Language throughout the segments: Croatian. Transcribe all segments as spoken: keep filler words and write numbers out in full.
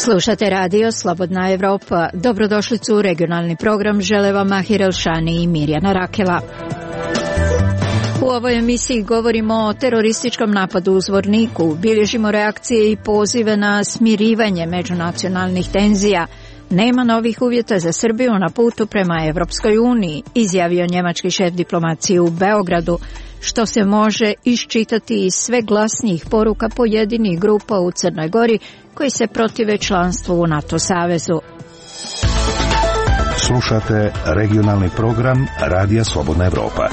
Slušate radio Slobodna Evropa. Dobrodošlicu u regionalni program. Žele vam Mahir Elšani i Mirjana Rakela. U ovoj emisiji govorimo o terorističkom napadu u Zvorniku, bilježimo reakcije i pozive na smirivanje međunacionalnih tenzija. Nema novih uvjeta za Srbiju na putu prema Evropskoj uniji, izjavio njemački šef diplomacije u Beogradu, što se može iščitati iz sve glasnijih poruka pojedinih grupa u Crnoj Gori koji se protive članstvu u NATO savezu. Slušate regionalni program Radija Slobodna Evropa.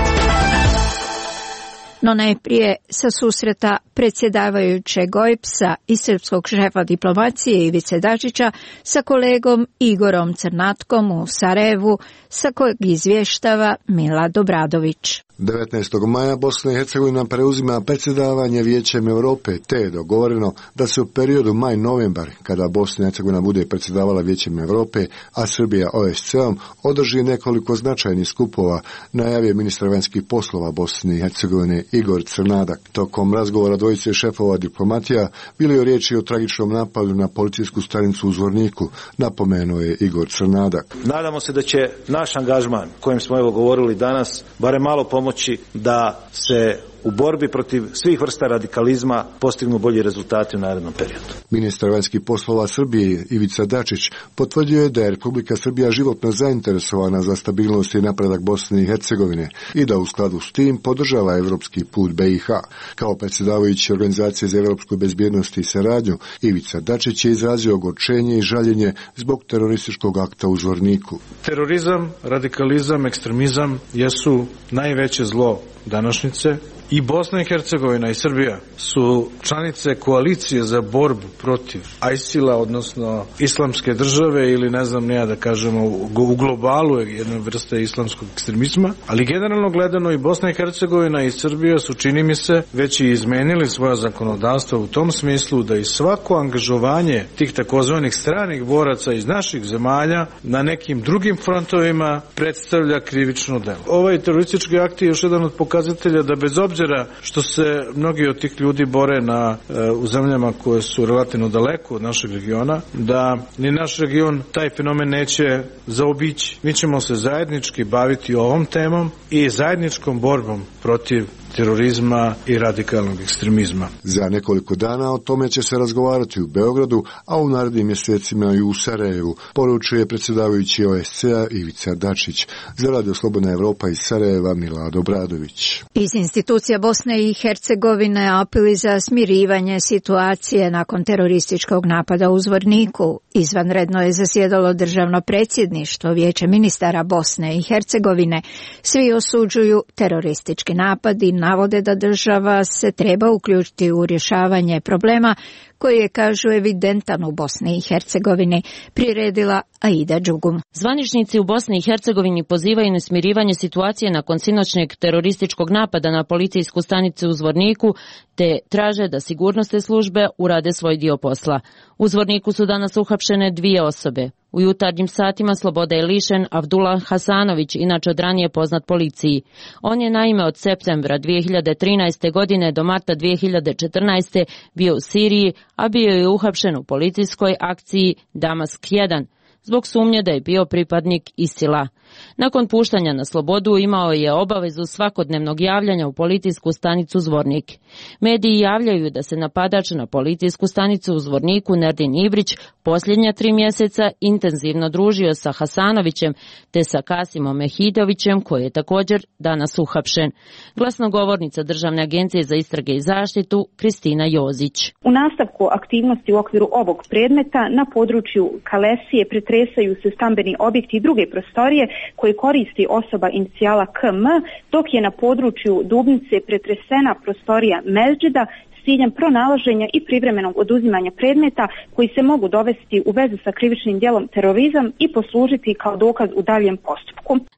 No najprije sa susreta predsjedavajućeg O E B S-a i srpskog šefa diplomacije Ivice Dačića sa kolegom Igorom Crnatkom u Sarajevu, sa kojeg izvještava Milad Obradović. devetnaestog maja Bosna i Hercegovina preuzima predsjedavanje Vijećem Europe, te je dogovoreno da se u periodu maj-novembar, kada Bosna i Hercegovina bude predsjedavala Vijećem Europe, a Srbija O S C-om, održi nekoliko značajnih skupova, najavio ministar vanjskih poslova Bosne i Hercegovine Igor Crnadak. Tokom razgovora dvojice šefova diplomatija bilo je riječi o tragičnom napadu na policijsku stanicu u Zvorniku, napomenuo je Igor Crnadak. Nadamo se da će naš angažman, kojem smo evo govorili danas, barem malo pomoći da se u borbi protiv svih vrsta radikalizma postignu bolji rezultati u narednom periodu. Ministar vanjskih poslova Srbije Ivica Dačić potvrdio je da je Republika Srbija životno zainteresovana za stabilnost i napredak Bosne i Hercegovine i da u skladu s tim podržava evropski put B i H. Kao predsjedavajući Organizacije za evropsku bezbjednost i saradnju, Ivica Dačić je izrazio ogorčenje i žaljenje zbog terorističkog akta u Zvorniku. Terorizam, radikalizam, ekstremizam jesu najveće zlo današnjice. I Bosna i Hercegovina i Srbija su članice koalicije za borbu protiv ISIL-a, odnosno islamske države ili ne znam ne ja da kažemo u globalu jedne vrste islamskog ekstremizma, ali generalno gledano i Bosna i Hercegovina i Srbija su, čini mi se, već i izmenili svoje zakonodavstvo u tom smislu da i svako angažovanje tih takozvanih stranih boraca iz naših zemalja na nekim drugim frontovima predstavlja krivično delo. Ovaj teroristički akt je još jedan od pokazatelja da bez obzira što se mnogi od tih ljudi bore na, u zemljama koje su relativno daleko od našeg regiona, da ni naš region taj fenomen neće zaobići. Mi ćemo se zajednički baviti ovom temom i zajedničkom borbom protiv terorizma i radikalnog ekstremizma. Za nekoliko dana o tome će se razgovarati u Beogradu, a u narednim mjesecima i u Sarajevu, poručuje predsjedavajući O S C-a Ivica Dačić. Za Radio Slobodna Evropa iz Sarajeva Milad Obradović. Iz institucija Bosne i Hercegovine apeli za smirivanje situacije nakon terorističkog napada u Zvorniku. Izvanredno je zasjedalo državno predsjedništvo Vijeća ministara Bosne i Hercegovine. Svi osuđuju teroristički napad i navode da država se treba uključiti u rješavanje problema koji je, kažu, evidentan u Bosni i Hercegovini, priredila Aida Đugum. Zvaničnici u Bosni i Hercegovini pozivaju na smirivanje situacije nakon sinoćnjeg terorističkog napada na policijsku stanicu u Zvorniku, te traže da sigurnosne službe urade svoj dio posla. U Zvorniku su danas uhapšene dvije osobe. U jutarnjim satima slobode je lišen Abdullah Hasanović, inače od ranije poznat policiji. On je naime od septembra dvije hiljade trinaeste. godine do marta dvije hiljade četrnaeste. bio u Siriji, a bio je uhapšen u policijskoj akciji Damask jedan, zbog sumnje da je bio pripadnik ISIL-a. Nakon puštanja na slobodu imao je obavezu svakodnevnog javljanja u policijsku stanicu Zvornik. Mediji javljaju da se napadač na policijsku stanicu u Zvorniku Nerdin Ibrić posljednja tri mjeseca intenzivno družio sa Hasanovićem te sa Kasimom Mehidovićem, koji je također danas uhapšen. Glasnogovornica Državne agencije za istrage i zaštitu Kristina Jozić. U nastavku aktivnosti u okviru ovog predmeta na području Kalesije pretresaju se stambeni objekti i druge prostorije koji koristi osoba inicijala K M, dok je na području Dubnice pretresena prostorija Mezđida s ciljem pronalaženja i privremenog oduzimanja predmeta koji se mogu dovesti u vezu sa krivičnim djelom terorizam i poslužiti kao dokaz u daljem postupku.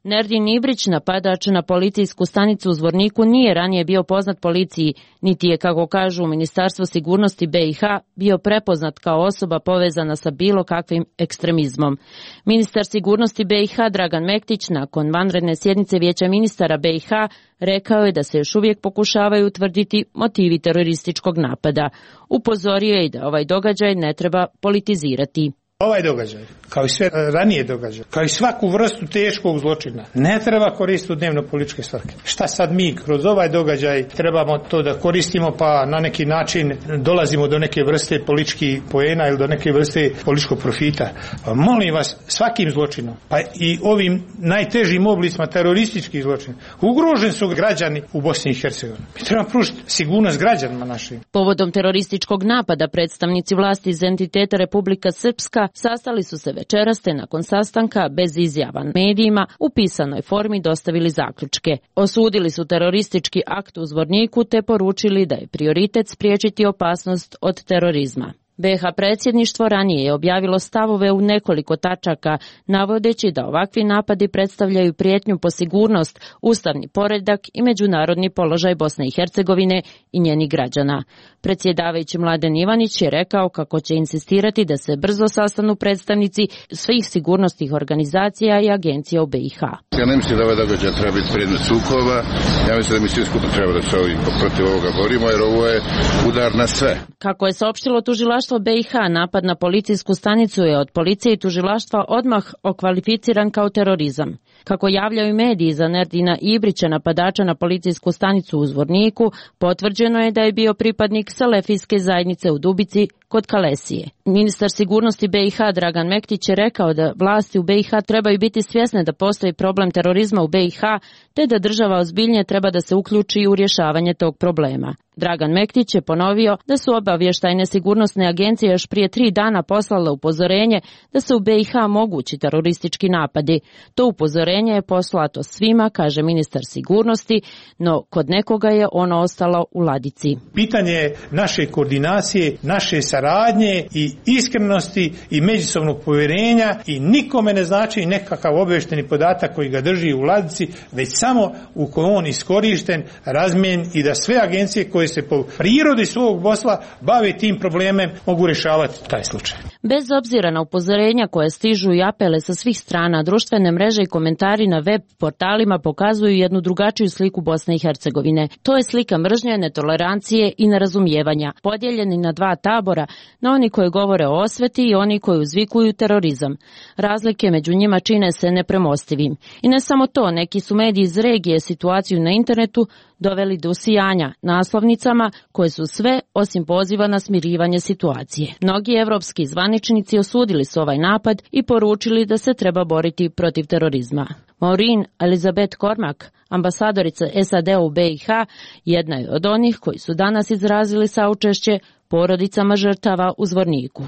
Nerdin Ibrić, napadač na policijsku stanicu u Zvorniku, nije ranije bio poznat policiji, niti je, kako kažu u Ministarstvu sigurnosti B i H, bio prepoznat kao osoba povezana sa bilo kakvim ekstremizmom. Ministar sigurnosti B i H Dragan Mektić nakon vanredne sjednice Vijeća ministara B i H rekao je da se još uvijek pokušavaju utvrditi motivi terorističkog napada. Upozorio je i da ovaj događaj ne treba politizirati. Ovaj događaj, kao i sve ranije događaje, kao i svaku vrstu teškog zločina, ne treba koristiti u dnevno političke svrhe. Šta sad mi kroz ovaj događaj trebamo to da koristimo, pa na neki način dolazimo do neke vrste političkih poena ili do neke vrste političkog profita. Pa molim vas, svakim zločinom, pa i ovim najtežim oblicima terorističkih zločina, ugroženi su građani u Bosni i Hercegovini. Mi trebamo pružiti sigurnost građanima našim. Povodom terorističkog napada predstavnici vlasti iz entiteta Republika Srpska sastali su se večeras te nakon sastanka bez izjava medijima u pisanoj formi dostavili zaključke. Osudili su teroristički akt u Zvorniku te poručili da je prioritet spriječiti opasnost od terorizma. B H predsjedništvo ranije je objavilo stavove u nekoliko tačaka, navodeći da ovakvi napadi predstavljaju prijetnju po sigurnost, ustavni poredak i međunarodni položaj Bosne i Hercegovine i njenih građana. Predsjedavajući Mladen Ivanić je rekao kako će insistirati da se brzo sastanu predstavnici svih sigurnosnih organizacija i agencija u B i H. Ja ne mislim da ovaj događaj treba biti predmet sukoba, ja mislim da mi svi skupa treba da se protiv ovoga borimo, jer ovo je udar na sve. Kako je saopštilo tužilaštvo B i H, napad na policijsku stanicu je od policije i tužilaštva odmah okvalificiran kao terorizam. Kako javljaju mediji za Nerdina Ibrića, napadača na policijsku stanicu u Zvorniku, potvrđeno je da je bio pripadnik Salefijske zajednice u Dubici kod Kalesije. Ministar sigurnosti B i H Dragan Mektić je rekao da vlasti u B i H trebaju biti svjesne da postoji problem terorizma u B i H, te da država ozbiljnije treba da se uključi u rješavanje tog problema. Dragan Mektić je ponovio da su obavještajne sigurnosne agencije još prije tri dana poslale upozorenje da se u B i H mogući teroristički napadi. To upozorenje je poslato svima, kaže ministar sigurnosti, no kod nekoga je ono ostalo u ladici. Pitanje naše koordinacije, naše saradnje i iskrenosti i međusobnog povjerenja i nikome ne znači nekakav obavještajni podatak koji ga drži u ladici, već samo u kojoj on iskorišten, razmijen i da sve agencije koje se po prirodi svog posla bave tim problemem mogu rješavati taj slučaj. Bez obzira na upozorenja koje stižu i apele sa svih strana, društvene mreže i komentari na web portalima pokazuju jednu drugačiju sliku Bosne i Hercegovine. To je slika mržnje, netolerancije i nerazumijevanja, podijeljeni na dva tabora, na oni koji govore o osveti i oni koji uzvikuju terorizam. Razlike među njima čine se nepremostivim. I ne samo to, neki su mediji iz regije situaciju na internetu doveli do usijanja naslovnicama koje su sve osim poziva na smirivanje situacije. Mnogi evropski zvaničnici osudili su ovaj napad i poručili da se treba boriti protiv terorizma. Maureen Elizabeth Cormack, ambasadorica S A D u B i H, jedna je od onih koji su danas izrazili saučešće porodicama žrtava u Zvorniku.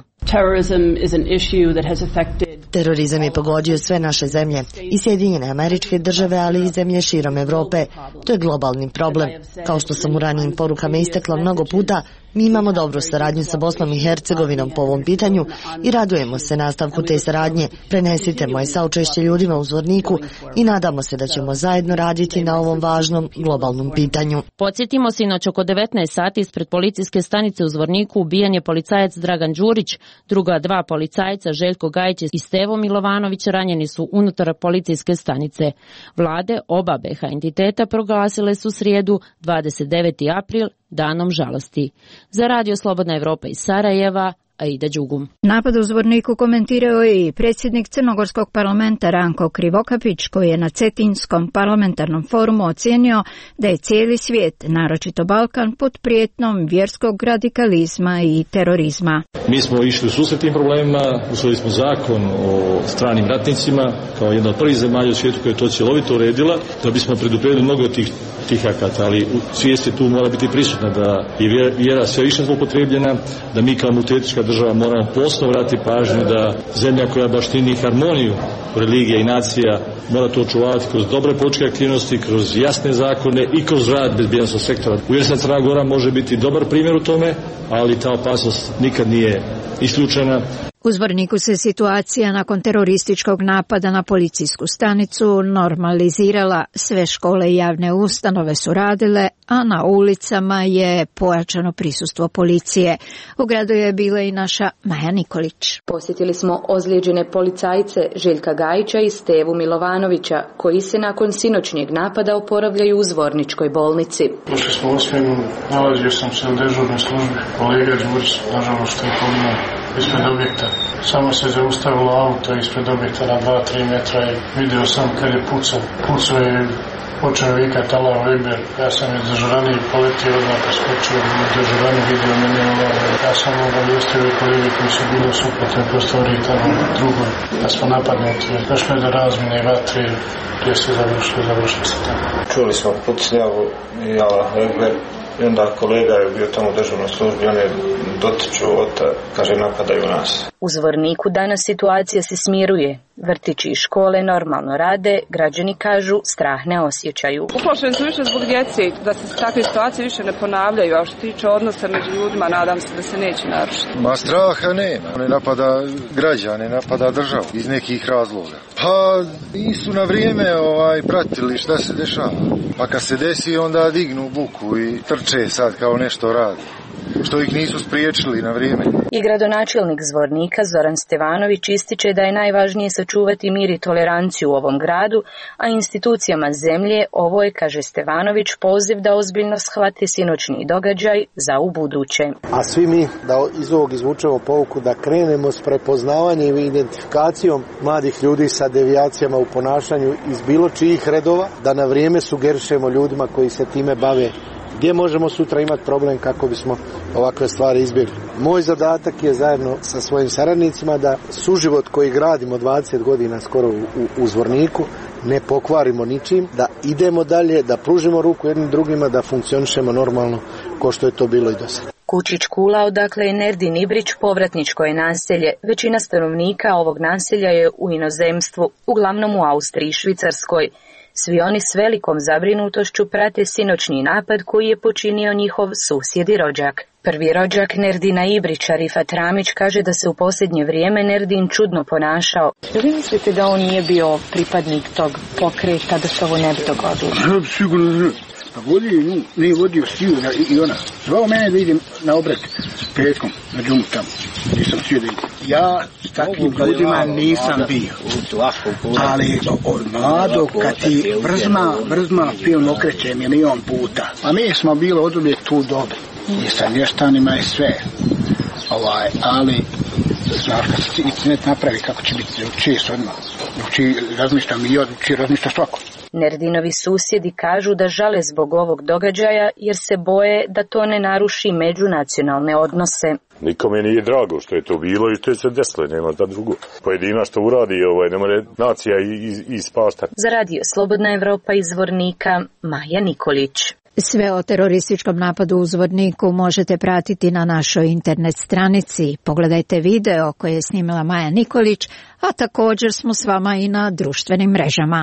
Terorizam je pogodio sve naše zemlje, i Sjedinjene Američke Države, ali i zemlje širom Europe. To je globalni problem. Kao što sam u ranijim porukama istakla mnogo puta, mi imamo dobru saradnju sa Bosnom i Hercegovinom po ovom pitanju i radujemo se nastavku te saradnje. Prenesite moje saučešće ljudima u Zvorniku i nadamo se da ćemo zajedno raditi na ovom važnom globalnom pitanju. Podsjetimo, sinoć oko devetnaest sati ispred policijske stanice u Zvorniku ubijen je policajac Dragan Đurić, druga dva policajca Željko Gajić i Stevo Milovanović ranjeni su unutar policijske stanice. Vlade oba B H entiteta proglasile su srijedu dvadeset deveti april danom žalosti. Za Radio Slobodna Evropa iz Sarajeva, Aida Đugum. Napad u Zvorniku komentirao je i predsjednik Crnogorskog parlamenta Ranko Krivokapić, koji je na Cetinskom parlamentarnom forumu ocijenio da je cijeli svijet, naročito Balkan, pod prijetnom vjerskog radikalizma i terorizma. Mi smo išli u susret tim problemima, usvojili smo zakon o stranim ratnicima kao jedna od prvih zemalja u svijetu koja je to cjelovito uredila, da bismo predupredili mnogo od tih, tih akata, ali svijest tu mora biti prisutna da je vjera sve više zloupotrebljena, da mi kao multietnička država moramo posebno vratiti pažnju da zemlja koja baštini harmoniju religija i nacija mora to očuvati kroz dobre političke aktivnosti, kroz jasne zakone i kroz rad bezbjednosnog sektora. Uvjeren sam Crna Gora može biti dobar primjer u tome, ali ta opasnost nikad nije isključena. U Zvorniku se situacija nakon terorističkog napada na policijsku stanicu normalizirala. Sve škole i javne ustanove su radile, a na ulicama je pojačano prisustvo policije. U gradu je bila i naša Maja Nikolić. Posjetili smo ozlijeđene policajce Željka Gajića i Stevu Milovanovića, koji se nakon sinoćnjeg napada oporavljaju u Zvorničkoj bolnici. Došli smo u Smjenu, nalazio sam se u dežurnoj službi. Kolega Đurić, nažalost, je poginuo ispred objekta. Samo se zaustavilo auto ispred objekta na dva do tri metra i vidio sam kad je pucao. Pucao je, počeo vikat Allahu Ekber. Ja sam iz dežuranije poletio odmah preskočio u dežuranu, vidio mene ovako. Ja sam obavijestio i kolege koji su bili u suprotnoj prostoriji tamo drugoj. Da smo napadnuti. Došlo je do razmjene vatre gdje se završilo, završilo se tamo. Čuli smo pucnjavu i Allahu Ekber. I onda kolega je bio tamo u dežurnoj službi, on je dotiču od, kaže, napadaju nas. U Zvorniku danas situacija se smiruje. Vrtići i škole normalno rade, građani kažu strah ne osjećaju. Uplašeni su više zbog djece, da se takve situacije više ne ponavljaju, a što tiče odnosa među ljudima, nadam se da se neće narušiti. Ma straha nema, ne napada građane, napada državu iz nekih razloga. Pa nisu na vrijeme ovaj, pratili šta se dešava. Pa kad se desi onda dignu buku i trče sad kao nešto radi. Što ih nisu spriječili na vrijeme. I gradonačelnik Zvornika Zoran Stevanović ističe da je najvažnije sačuvati mir i toleranciju u ovom gradu, a institucijama zemlje ovo je, kaže Stevanović, poziv da ozbiljno shvate sinoćni događaj za ubuduće. A svi mi da iz ovog izvučemo pouku da krenemo s prepoznavanjem i identifikacijom mladih ljudi sa devijacijama u ponašanju iz bilo čijih redova, da na vrijeme sugerišemo ljudima koji se time bave gdje možemo sutra imati problem kako bismo ovakve stvari izbjegli. Moj zadatak je zajedno sa svojim saradnicima da suživot koji gradimo dvadeset godina skoro u, u, u Zvorniku ne pokvarimo ničim, da idemo dalje, da pružimo ruku jednim drugima, da funkcionišemo normalno kao što je to bilo i do sada. Kučić Kula, odakle je Nerdin Ibrić, povratničko je naselje. Većina stanovnika ovog naselja je u inozemstvu, uglavnom u Austriji i Švicarskoj. Svi oni s velikom zabrinutošću prate sinoćni napad koji je počinio njihov susjed i rođak. Prvi rođak Nerdina Ibrića, Rifat Ramić, kaže da se u posljednje vrijeme Nerdin čudno ponašao. Vi mislite da on nije bio pripadnik tog pokreta, da se ovo ne bi dogodilo? Sigurno. Pa vodio, nije vodio siju i ona. Zvao mene da idem na obred petkom, na džumu tamo. Nisam htio da idem. Ja s takvim ljudima nisam bio. Ali Mlado, kad ti vrzma, vrzma film okreće milion puta. A mi smo bili od uvijek tu dobri. I sa mještanima je sve. Ovaj, ali, znaš, kad se internet napravi, kako će biti, uči se odmah. Uči razmišljam i od, uči razmišlja svako. Nerdinovi susjedi kažu da žale zbog ovog događaja jer se boje da to ne naruši međunacionalne odnose. Nikome nije drago što je to bilo i što je se desilo, nema da drugo. Pojedina što uradi, ovaj, ne more nacija ispaštati. Za radio Slobodna Evropa iz Zvornika, Maja Nikolić. Sve o terorističkom napadu u Zvorniku možete pratiti na našoj internet stranici. Pogledajte video koje je snimila Maja Nikolić, a također smo s vama i na društvenim mrežama.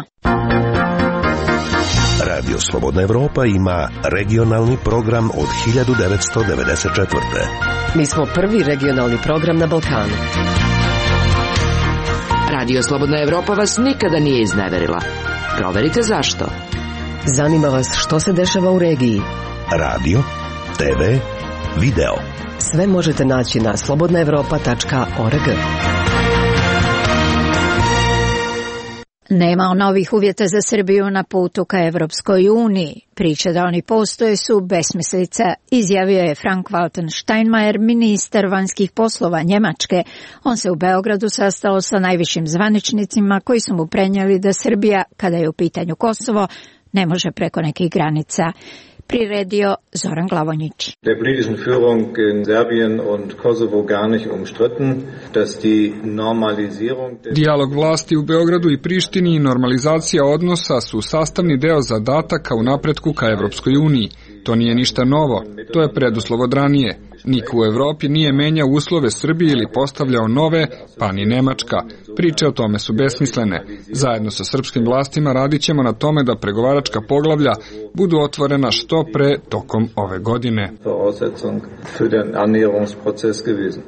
Radio Slobodna Evropa ima regionalni program od hiljadu devetsto devedeset četvrte. Mi smo prvi regionalni program na Balkanu. Radio Slobodna Evropa vas nikada nije izneverila. Proverite zašto. Zanima vas što se dešava u regiji. Radio, te ve, video. Sve možete naći na slobodna evropa tačka org. Nema novih uvjeta za Srbiju na putu ka Evropskoj uniji. Priče da oni postoje su besmislica, izjavio je Frank-Walter Steinmeier, ministar vanjskih poslova Njemačke. On se u Beogradu sastao sa najvišim zvaničnicima koji su mu prenijeli da Srbija, kada je u pitanju Kosovo, ne može preko nekih granica. Priredio Zoran Glavonjić. Der politischen Führung in Serbien und Kosovo gar nicht umstritten, dass die Normalisierung Dijalog vlasti u Beogradu i Prištini i normalizacija odnosa su sastavni deo zadataka u napretku ka Evropskoj uniji. To nije ništa novo, to je preduslov od ranije. Niko u Evropi nije menjao uslove Srbije ili postavljao nove, pa ni Nemačka. Priče o tome su besmislene. Zajedno sa srpskim vlastima radit ćemo na tome da pregovaračka poglavlja budu otvorena što pre tokom ove godine.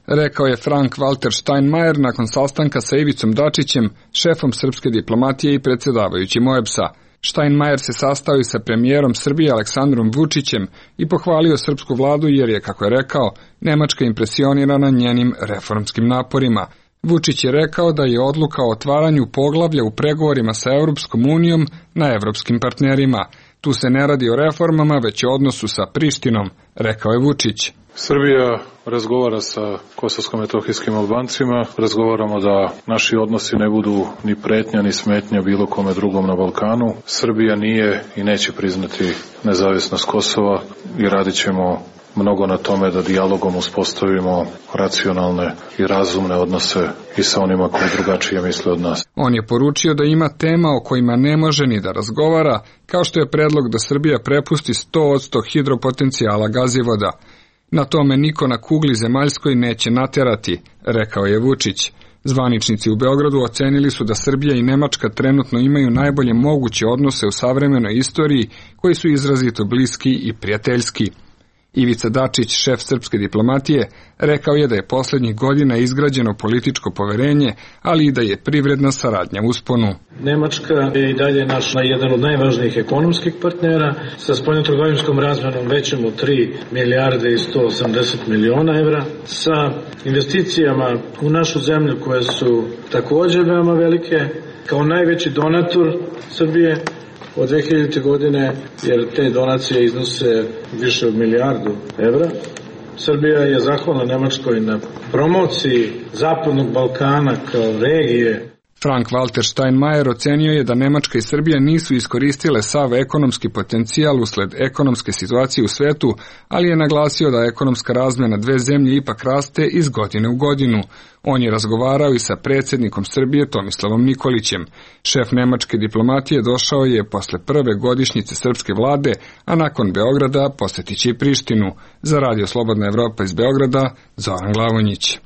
rekao je Frank-Walter Steinmeier nakon sastanka sa Ivicom Dačićem, šefom srpske diplomatije i predsjedavajućim O E B S-a. Steinmeier se sastao i sa premijerom Srbije Aleksandrom Vučićem i pohvalio srpsku vladu jer je, kako je rekao, Nemačka impresionirana njenim reformskim naporima. Vučić je rekao da je odluka o otvaranju poglavlja u pregovorima sa Europskom unijom na evropskim partnerima. Tu se ne radi o reformama, već o odnosu sa Prištinom, rekao je Vučić. Srbija razgovara sa kosovsko-metohijskim Albancima, razgovaramo da naši odnosi ne budu ni pretnja ni smetnja bilo kome drugom na Balkanu. Srbija nije i neće priznati nezavisnost Kosova i radit ćemo mnogo na tome da dijalogom uspostavimo racionalne i razumne odnose i sa onima koji drugačije misle od nas. On je poručio da ima tema o kojima ne može ni da razgovara, kao što je predlog da Srbija prepusti sto posto hidropotencijala gazivoda. Na tome niko na kugli zemaljskoj neće naterati, rekao je Vučić. Zvaničnici u Beogradu ocenili su da Srbija i Nemačka trenutno imaju najbolje moguće odnose u savremenoj istoriji, koji su izrazito bliski i prijateljski. Ivica Dačić, šef srpske diplomatije, rekao je da je posljednjih godina izgrađeno političko poverenje, ali i da je privredna saradnja u usponu. Nemačka je i dalje naš jedan od najvažnijih ekonomskih partnera sa spoljnotrgovinskom razmenom većom od tri milijarde i sto osamdeset miliona evra, sa investicijama u našu zemlju koje su također veoma velike, kao najveći donator Srbije od dve hiljadite godine, jer te donacije iznose više od milijardu evra. Srbija je zahvalna Nemačkoj na promociji Zapadnog Balkana kao regije. Frank-Walter Steinmeier ocenio je da Nemačka i Srbija nisu iskoristile sav ekonomski potencijal usled ekonomske situacije u svetu, ali je naglasio da ekonomska razmjena dve zemlje ipak raste iz godine u godinu. On je razgovarao i sa predsjednikom Srbije Tomislavom Nikolićem. Šef nemačke diplomatije došao je posle prve godišnjice srpske vlade, a nakon Beograda posjetit će i Prištinu. Za Radio Slobodna Evropa iz Beograda, Zoran Glavonjić.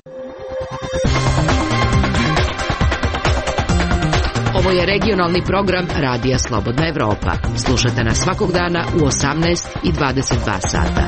Ovo je regionalni program Radija Slobodna Evropa. Slušajte nas svakog dana u osamnaest i dvadeset dva sata.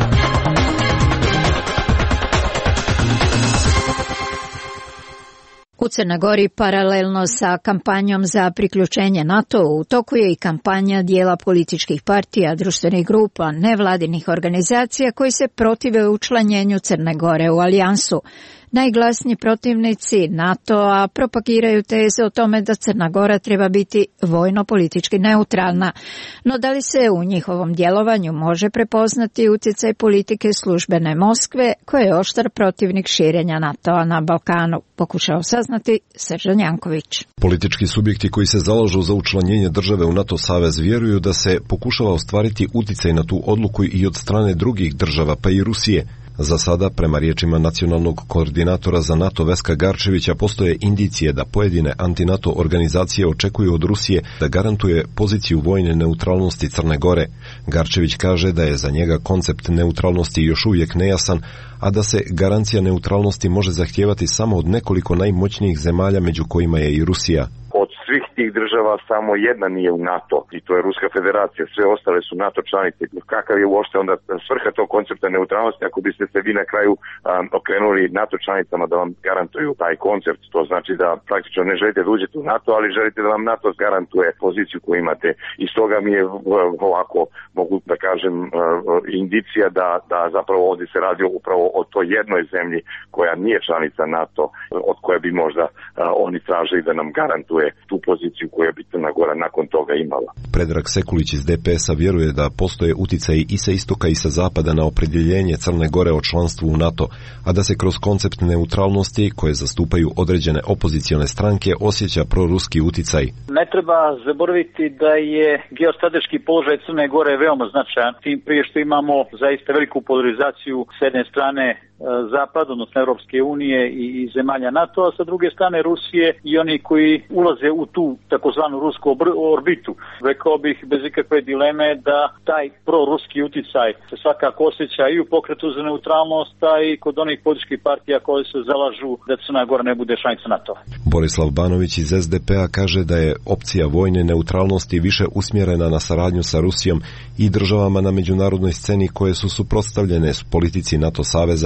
U Crnoj Gori paralelno sa kampanjom za priključenje NATO u toku je i kampanja dijela političkih partija, društvenih grupa, nevladinih organizacija koji se protive učlanjenju Crne Gore u alijansu. Najglasniji protivnici NATO-a propagiraju teze o tome da Crna Gora treba biti vojno-politički neutralna. No da li se u njihovom djelovanju može prepoznati utjecaj politike službene Moskve, koja je oštar protivnik širenja NATO-a na Balkanu? Pokušao saznati Srđan Janković. Politički subjekti koji se zalažu za učlanjenje države u NATO savez vjeruju da se pokušava ostvariti utjecaj na tu odluku i od strane drugih država, pa i Rusije. Za sada, prema riječima nacionalnog koordinatora za NATO Veska Garčevića, postoje indicije da pojedine anti-NATO organizacije očekuju od Rusije da garantuje poziciju vojne neutralnosti Crne Gore. Garčević kaže da je za njega koncept neutralnosti još uvijek nejasan, a da se garancija neutralnosti može zahtijevati samo od nekoliko najmoćnijih zemalja, među kojima je i Rusija. Od svih tih država samo jedna nije u NATO i to je Ruska federacija, sve ostale su NATO članice. Kakav je uopšte onda svrha tog koncepta neutralnosti ako biste se vi na kraju um, okrenuli NATO članicama da vam garantuju taj koncept? To znači da praktično ne želite da uđete u NATO, ali želite da vam NATO garantuje poziciju koju imate. I stoga mi je ovako, mogu da kažem, uh, indicija da, da zapravo ovdje se radi upravo o toj jednoj zemlji koja nije članica NATO, od koje bi možda uh, oni tražili da nam garantuje tu poziciju koju bi Crna Gora nakon toga imala. Predrag Sekulić iz D P S-a vjeruje da postoje utjecaji i sa istoka i sa zapada na opredjeljenje Crne Gore o članstvu u NATO, a da se kroz koncept neutralnosti koje zastupaju određene opozicione stranke osjeća proruski utjecaj. Ne treba zaboraviti da je geostrateški položaj Crne Gore veoma značajan, tim prije što imamo zaista veliku polarizaciju s jedne strane Zapad, odnosno Europske unije i, i zemalja NATO, a sa druge strane Rusije i oni koji ulaze u tu takozvanu rusku orbitu. Rekao bih bez ikakve dileme da taj proruski utjecaj se svakako osjeća i u pokretu za neutralnost, a i kod onih političkih partija koje se zalažu da Crna Gora ne bude članica NATO. Borislav Banović iz S D P-a kaže da je opcija vojne neutralnosti više usmjerena na saradnju sa Rusijom i državama na međunarodnoj sceni koje su suprotstavljene s politici NATO saveza.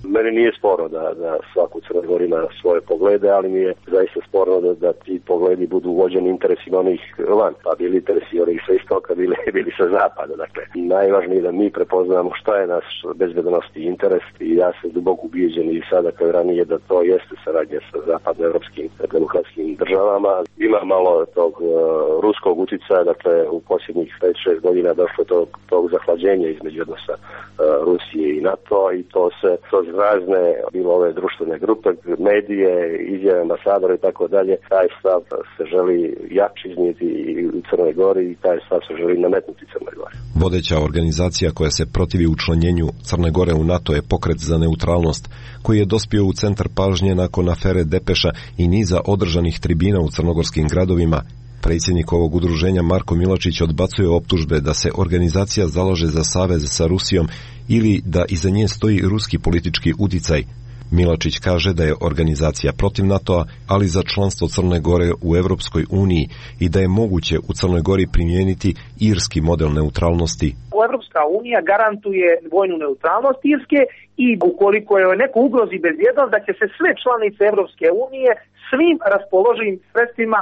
Meni nije sporno da, da svako u Crnoj Gori ima svoje poglede, ali mi je zaista sporno da, da ti pogledi budu vođeni interesima onih van, pa bili interesi onih sa istoka, bili, bili sa zapada. Dakle, najvažnije je da mi prepoznamo šta je naš bezbednosti interes i ja sam duboko ubijeđen i sada kao i ranije da to jeste saradnja sa zapadnoevropskim demokratskim državama. Ima malo tog uh, ruskog uticaja, dakle u posljednjih pet šest godina došlo do tog zahlađenja između odnosa uh, Rusije i NATO i to se kroz razne, bilo ove društvene grupe, medije, izjave ambasadora i tako dalje, taj stav se želi jači iznijeti i u Crnoj Gori i taj stav se želi nametnuti Crnoj Gori. Vodeća organizacija koja se protivi učlanjenju Crne Gore u NATO je Pokret za neutralnost, koji je dospio u centar pažnje nakon afere Depeša i niza održanih tribina u crnogorskim gradovima. Predsjednik ovog udruženja Marko Milačić odbacuje optužbe da se organizacija zalaže za savez sa Rusijom ili da iza nje stoji ruski politički uticaj. Milačić kaže da je organizacija protiv NATO-a, ali za članstvo Crne Gore u Europskoj uniji i da je moguće u Crnoj Gori primijeniti irski model neutralnosti. Europska unija garantuje vojnu neutralnost Irske i ukoliko je neko ugrozi bezbjednost da će se sve članice Europske unije svim raspoloživim sredstvima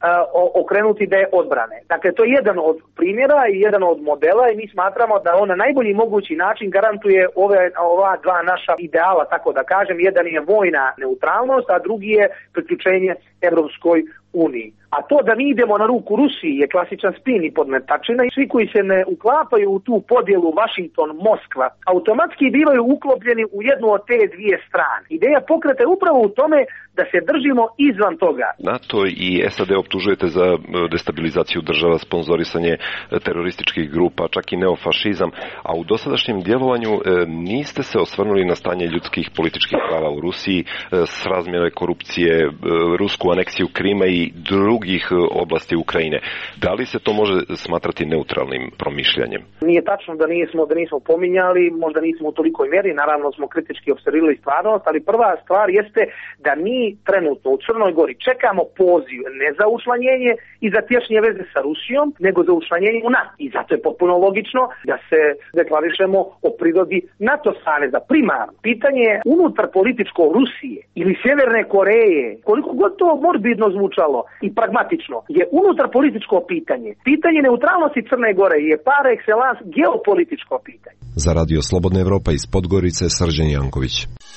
okrenuti da je odbrane. Dakle, to je jedan od primjera i jedan od modela i mi smatramo da on na najbolji mogući način garantuje ove, ova dva naša ideala, tako da kažem. Jedan je vojna neutralnost, a drugi je priključenje Europskoj uniji. A to da mi idemo na ruku Rusiji je klasičan spin i podmetačina i svi koji se ne uklapaju u tu podjelu Washington-Moskva automatski bivaju uklopljeni u jednu od te dvije strane. Ideja pokreta je upravo u tome da se držimo izvan toga. NATO i S A D optužujete za destabilizaciju država, sponzorisanje terorističkih grupa, čak i neofašizam, a u dosadašnjem djelovanju niste se osvrnuli na stanje ljudskih političkih prava u Rusiji, srazmjere korupcije, rusku aneksiju Krima i drugih oblasti Ukrajine. Da li se to može smatrati neutralnim promišljanjem? Nije tačno da nismo, da nismo pominjali, možda nismo u tolikoj mjeri, naravno smo kritički observirali stvarnost, ali prva stvar jeste da mi trenutno u Crnoj Gori čekamo poziv ne za učlanjenje i za tješnje veze sa Rusijom, nego za učlanjenje u NATO. I zato je potpuno logično da se deklarišemo o prirodi NATO saveza. Primarno, pitanje unutar političko Rusije ili Sjeverne Koreje, koliko god to morbidno zvučalo i pragmatično, je unutar političko pitanje. Pitanje neutralnosti Crne Gore je par excellence geopolitičko pitanje. Za Radio Slobodna Evropa iz Podgorice, Srđan Janković.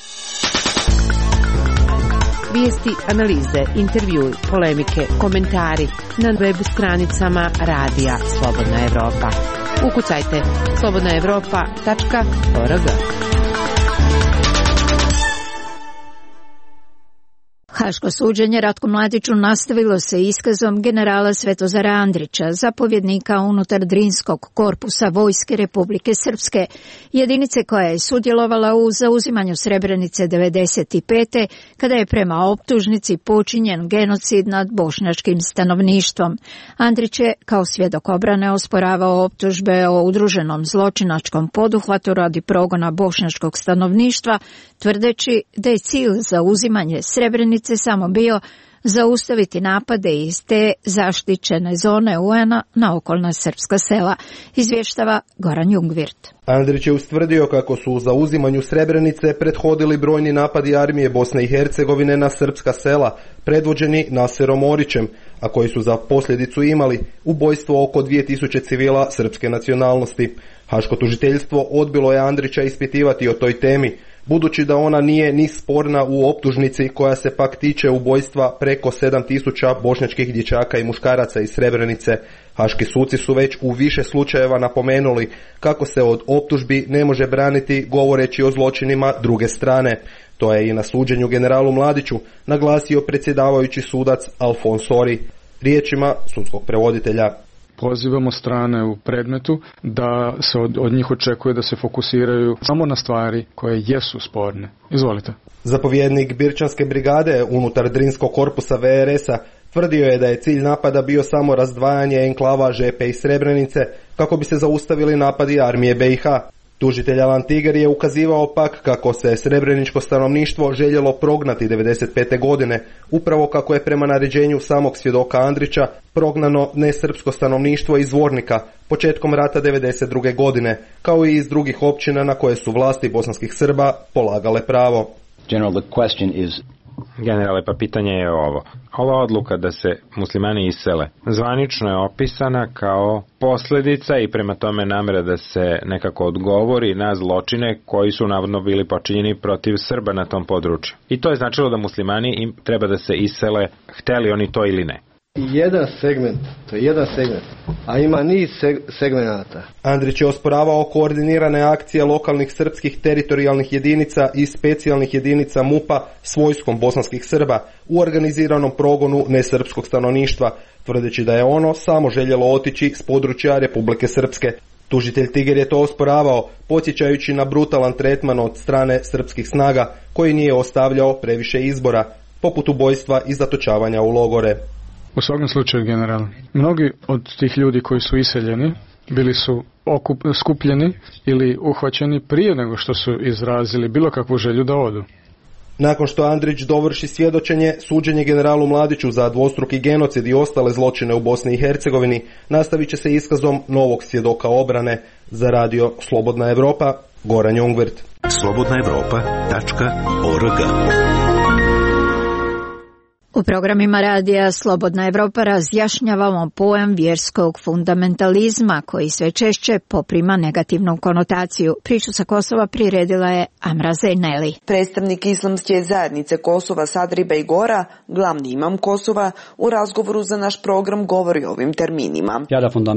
Vijesti, analize, intervjui, polemike, komentari na web stranicama Radija Slobodna Evropa. Ukucajte slobodna evropa tačka org. Haško suđenje Ratku Mladiću nastavilo se iskazom generala Svetozara Andrića, zapovjednika unutar Drinskog korpusa Vojske Republike Srpske, jedinice koja je sudjelovala u zauzimanju Srebrenice devedeset pete. kada je prema optužnici počinjen genocid nad bošnjačkim stanovništvom. Andrić je kao svjedok obrane osporavao optužbe o udruženom zločinačkom poduhvatu radi progona bošnjačkog stanovništva, tvrdeći da je cilj za uzimanje Srebrenice samo bio zaustaviti napade iz te zaštićene zone U N-a na okolna srpska sela, izvještava Goran Jungvirt. Andrić je ustvrdio kako su u zauzimanju Srebrenice prethodili brojni napadi armije Bosne i Hercegovine na srpska sela, predvođeni Naserom Orićem, a koji su za posljedicu imali ubojstvo oko dvije tisuće civila srpske nacionalnosti. Haško tužiteljstvo odbilo je Andrića ispitivati o toj temi, budući da ona nije ni sporna u optužnici koja se pak tiče ubojstva preko sedam tisuća bošnjačkih dječaka i muškaraca iz Srebrenice. Haški suci su već u više slučajeva napomenuli kako se od optužbi ne može braniti govoreći o zločinima druge strane. To je i na suđenju generalu Mladiću naglasio predsjedavajući sudac Alfons Sori. Riječima sudskog prevoditelja: pozivamo strane u predmetu da se od, od njih očekuje da se fokusiraju samo na stvari koje jesu sporne. Izvolite. Zapovjednik Birčanske brigade unutar Drinskog korpusa V R S-a tvrdio je da je cilj napada bio samo razdvajanje enklava Žepe i Srebrenice kako bi se zaustavili napadi armije B i H. Tužitelj Alan Tiger je ukazivao pak kako se srebreničko stanovništvo željelo prognati devedeset pete godine, upravo kako je prema naređenju samog svjedoka Andrića prognano nesrpsko stanovništvo iz Zvornika početkom rata devedeset druge godine, kao i iz drugih općina na koje su vlasti bosanskih Srba polagale pravo. General, the question is... Generale, pa pitanje je ovo. Ova odluka da se muslimani isele zvanično je opisana kao posljedica i prema tome namjera da se nekako odgovori na zločine koji su navodno bili počinjeni protiv Srba na tom području. I to je značilo da muslimani im treba da se isele, hteli oni to ili ne. Jedan segment, to je jedan segment, a ima niz seg- segmenata. Andrić je osporavao koordinirane akcije lokalnih srpskih teritorijalnih jedinica i specijalnih jedinica MUP-a s vojskom bosanskih Srba u organiziranom progonu nesrpskog stanovništva, tvrdeći da je ono samo željelo otići s područja Republike Srpske. Tužitelj Tiger je to osporavao, podsjećajući na brutalan tretman od strane srpskih snaga koji nije ostavljao previše izbora, poput ubojstva i zatočavanja u logore. U svakom slučaju, generalno, mnogi od tih ljudi koji su iseljeni bili su okup, skupljeni ili uhvaćeni prije nego što su izrazili bilo kakvu želju da odu. Nakon što Andrić dovrši svjedočenje, suđenje generalu Mladiću za dvostruki genocid i ostale zločine u Bosni i Hercegovini nastavit će se iskazom novog svjedoka obrane. Za radio Slobodna Evropa, Goran Jungwirth. slobodna evropa tačka org. U programima radija Slobodna Evropa razjašnjavamo pojam vjerskog fundamentalizma koji sve češće poprima negativnu konotaciju. Priču sa Kosova priredila je Amra Zeyneli. Predstavnik islamske zajednice Kosova Sadri Bejgora, glavni imam Kosova, u razgovoru za naš program govori o ovim terminima.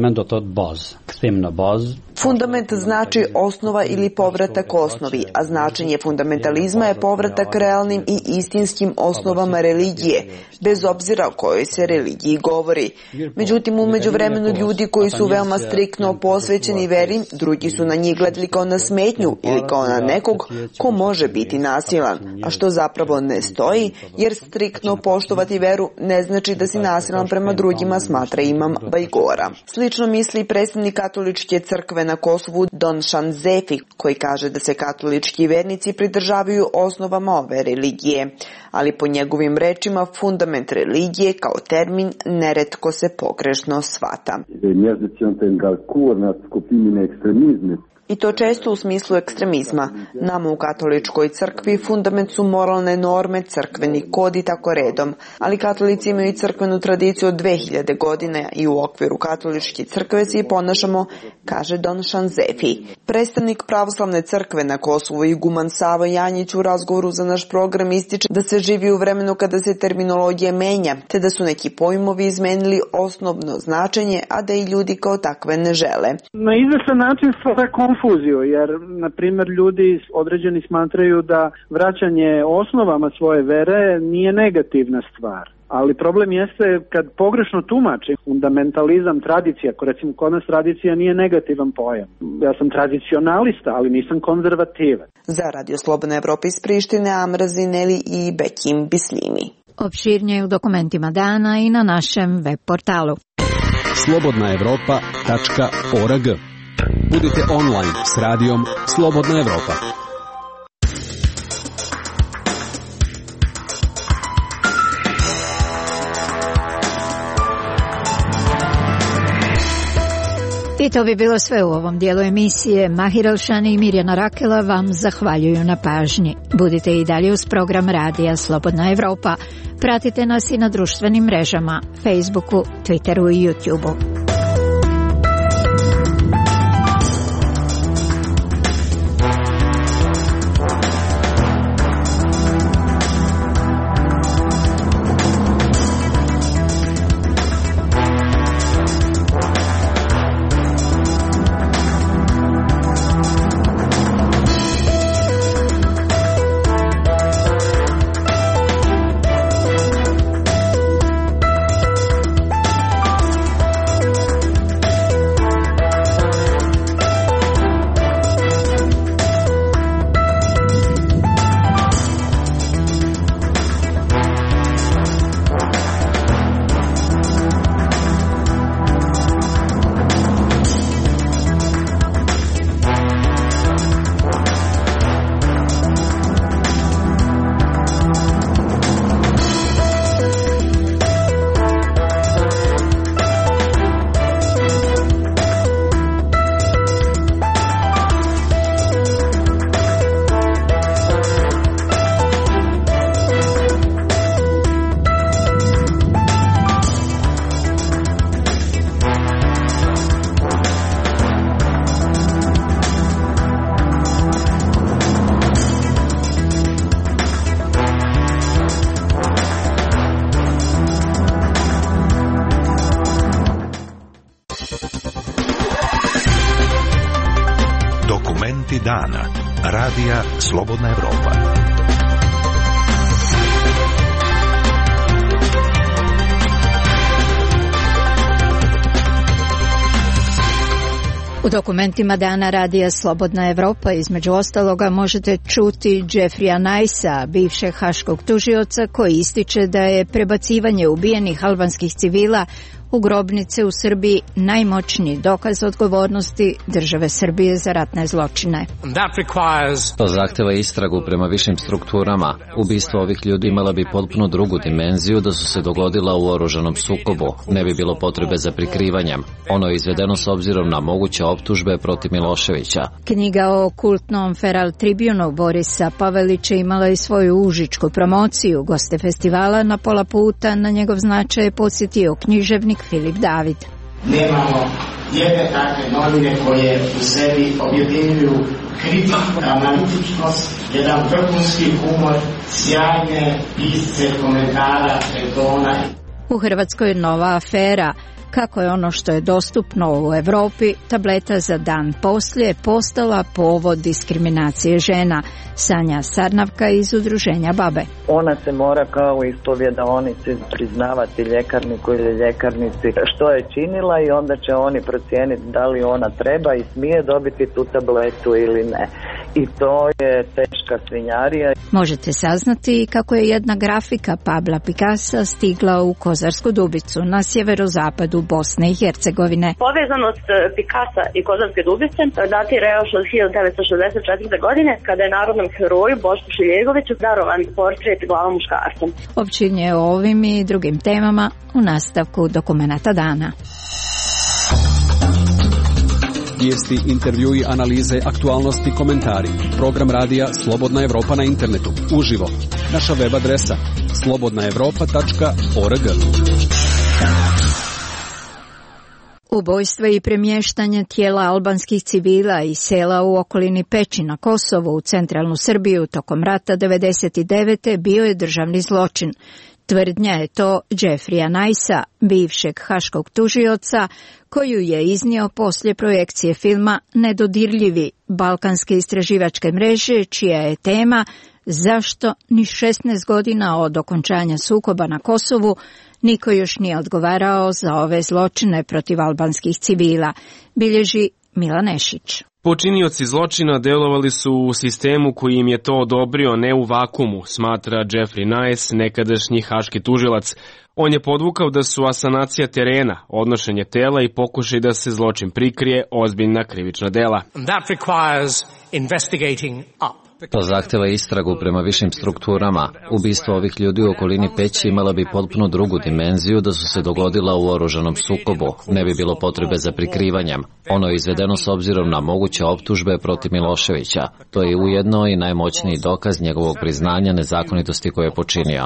Fundament znači osnova ili povratak osnovi, a značenje fundamentalizma je povratak realnim i istinskim osnovama religije, bez obzira o kojoj se religiji govori. Međutim, u međuvremenu ljudi koji su veoma striktno posvećeni veri, drugi su na njih gledali kao na smetnju ili kao na nekog ko može biti nasilan, a što zapravo ne stoji, jer striktno poštovati veru ne znači da si nasilan prema drugima, smatra imam Bajgora. Slično misli predstavnik katoličke crkve na Kosovu Don Shanzefi, koji kaže da se katolički vernici pridržavaju osnovama ove religije, ali po njegovim rečima fundament religije kao termin neretko se pogrešno shvata. I to često u smislu ekstremizma. Nama u katoličkoj crkvi fundament su moralne norme, crkveni kod i tako redom, ali katolici imaju crkvenu tradiciju od dve hiljade godine i u okviru katoličke crkve se i ponašamo, kaže Don Shanzefi. Predstavnik pravoslavne crkve na Kosovu iguman Savo Janjić u razgovoru za naš program ističe da se živi u vremenu kada se terminologija menja, te da su neki pojmovi izmenili osnovno značenje, a da i ljudi kao takve ne žele. Na izvestan način stvara konfuziju, jer, na primjer, ljudi određeni smatraju da vraćanje osnovama svoje vere nije negativna stvar. Ali problem jeste kad pogrešno tumači fundamentalizam, tradicija, ako recimo kod nas tradicija nije negativan pojam. Ja sam tradicionalista, ali nisam konzervativan. Za Radio Slobodna Evropa iz Prištine, Amra Zeyneli i Bekim Bislimi. Opširnije u dokumentima dana i na našem web portalu. slobodna evropa tačka org. Budite online s radijom Slobodna Evropa. I to bi bilo sve u ovom dijelu emisije. Mahir Elšani i Mirjana Rakela vam zahvaljuju na pažnji. Budite i dalje uz program radija Slobodna Evropa. Pratite nas i na društvenim mrežama, Facebooku, Twitteru i YouTubeu. Dokumenti dana. Radija Slobodna Evropa. U dokumentima dana radija Slobodna Evropa između ostaloga možete čuti Jeffreya Nicea, bivšeg haškog tužioca, koji ističe da je prebacivanje ubijenih albanskih civila u grobnice u Srbiji najmoćniji dokaz odgovornosti države Srbije za ratne zločine. To zahteva istragu prema višim strukturama. Ubistvo ovih ljudi imala bi potpuno drugu dimenziju da su se dogodila u oružanom sukobu. Ne bi bilo potrebe za prikrivanjem. Ono je izvedeno s obzirom na moguće optužbe protiv Miloševića. Knjiga o kultnom Feral Tribunu Borisa Pavelića imala i svoju užičku promociju. Goste festivala na pola puta na njegov značaj je podsjetio književnik Filip David. Nemamo jedne takve novine koje u sebi objedinjuju kritiku, analitičnost, jedan vrhunski humor, sjajne pisce komentara, retona. U Hrvatskoj nova afera. Kako je ono što je dostupno u Evropi, tableta za dan poslije, postala povod diskriminacije žena. Sanja Sarnavka iz udruženja Babe. Ona se mora kao u ispovjedaonici priznavati ljekarniku ili ljekarnici što je činila i onda će oni procijeniti da li ona treba i smije dobiti tu tabletu ili ne. I to je teška svinjarija. Možete saznati kako je jedna grafika Pabla Picassa stigla u Kozarsku Dubicu na sjeverozapadu Bosne i Hercegovine. Povezanost Picassa i Kozarske Dubice datira još od hiljadu devetsto šezdeset četvrte. godine, kada je narodnom heroju Bošku Šiljegoviću darovan portret glava muškarca. Općinje o ovim i drugim temama u nastavku Dokumenata dana. Vijesti, intervjui, analize, aktualnosti, komentari. Program radija Slobodna Evropa na internetu. Uživo. Naša web adresa slobodna evropa tačka org. Ubojstva i premještanje tijela albanskih civila iz sela u okolini Peći na Kosovu u centralnu Srbiju tokom rata devedeset devete. bio je državni zločin. Tvrdnja je to Jeffreya Nicea, bivšeg haškog tužioca, koju je iznio poslije projekcije filma Nedodirljivi balkanske istraživačke mreže, čija je tema zašto ni šesnaest godina od okončanja sukoba na Kosovu niko još nije odgovarao za ove zločine protiv albanskih civila, bilježi Milan Nešić. Počinioci zločina delovali su u sistemu koji im je to odobrio, ne u vakumu, smatra Jeffrey Nice, nekadašnji haški tužilac. On je podvukao da su asanacija terena, odnošenje tela i pokušaj da se zločin prikrije ozbiljna krivična dela. That requires investigating up. To zahteva istragu prema višim strukturama. Ubistvo ovih ljudi u okolini Peći imala bi potpuno drugu dimenziju da su se dogodila u oružanom sukobu. Ne bi bilo potrebe za prikrivanjem. Ono je izvedeno s obzirom na moguće optužbe protiv Miloševića. To je ujedno i najmoćniji dokaz njegovog priznanja nezakonitosti koje je počinio.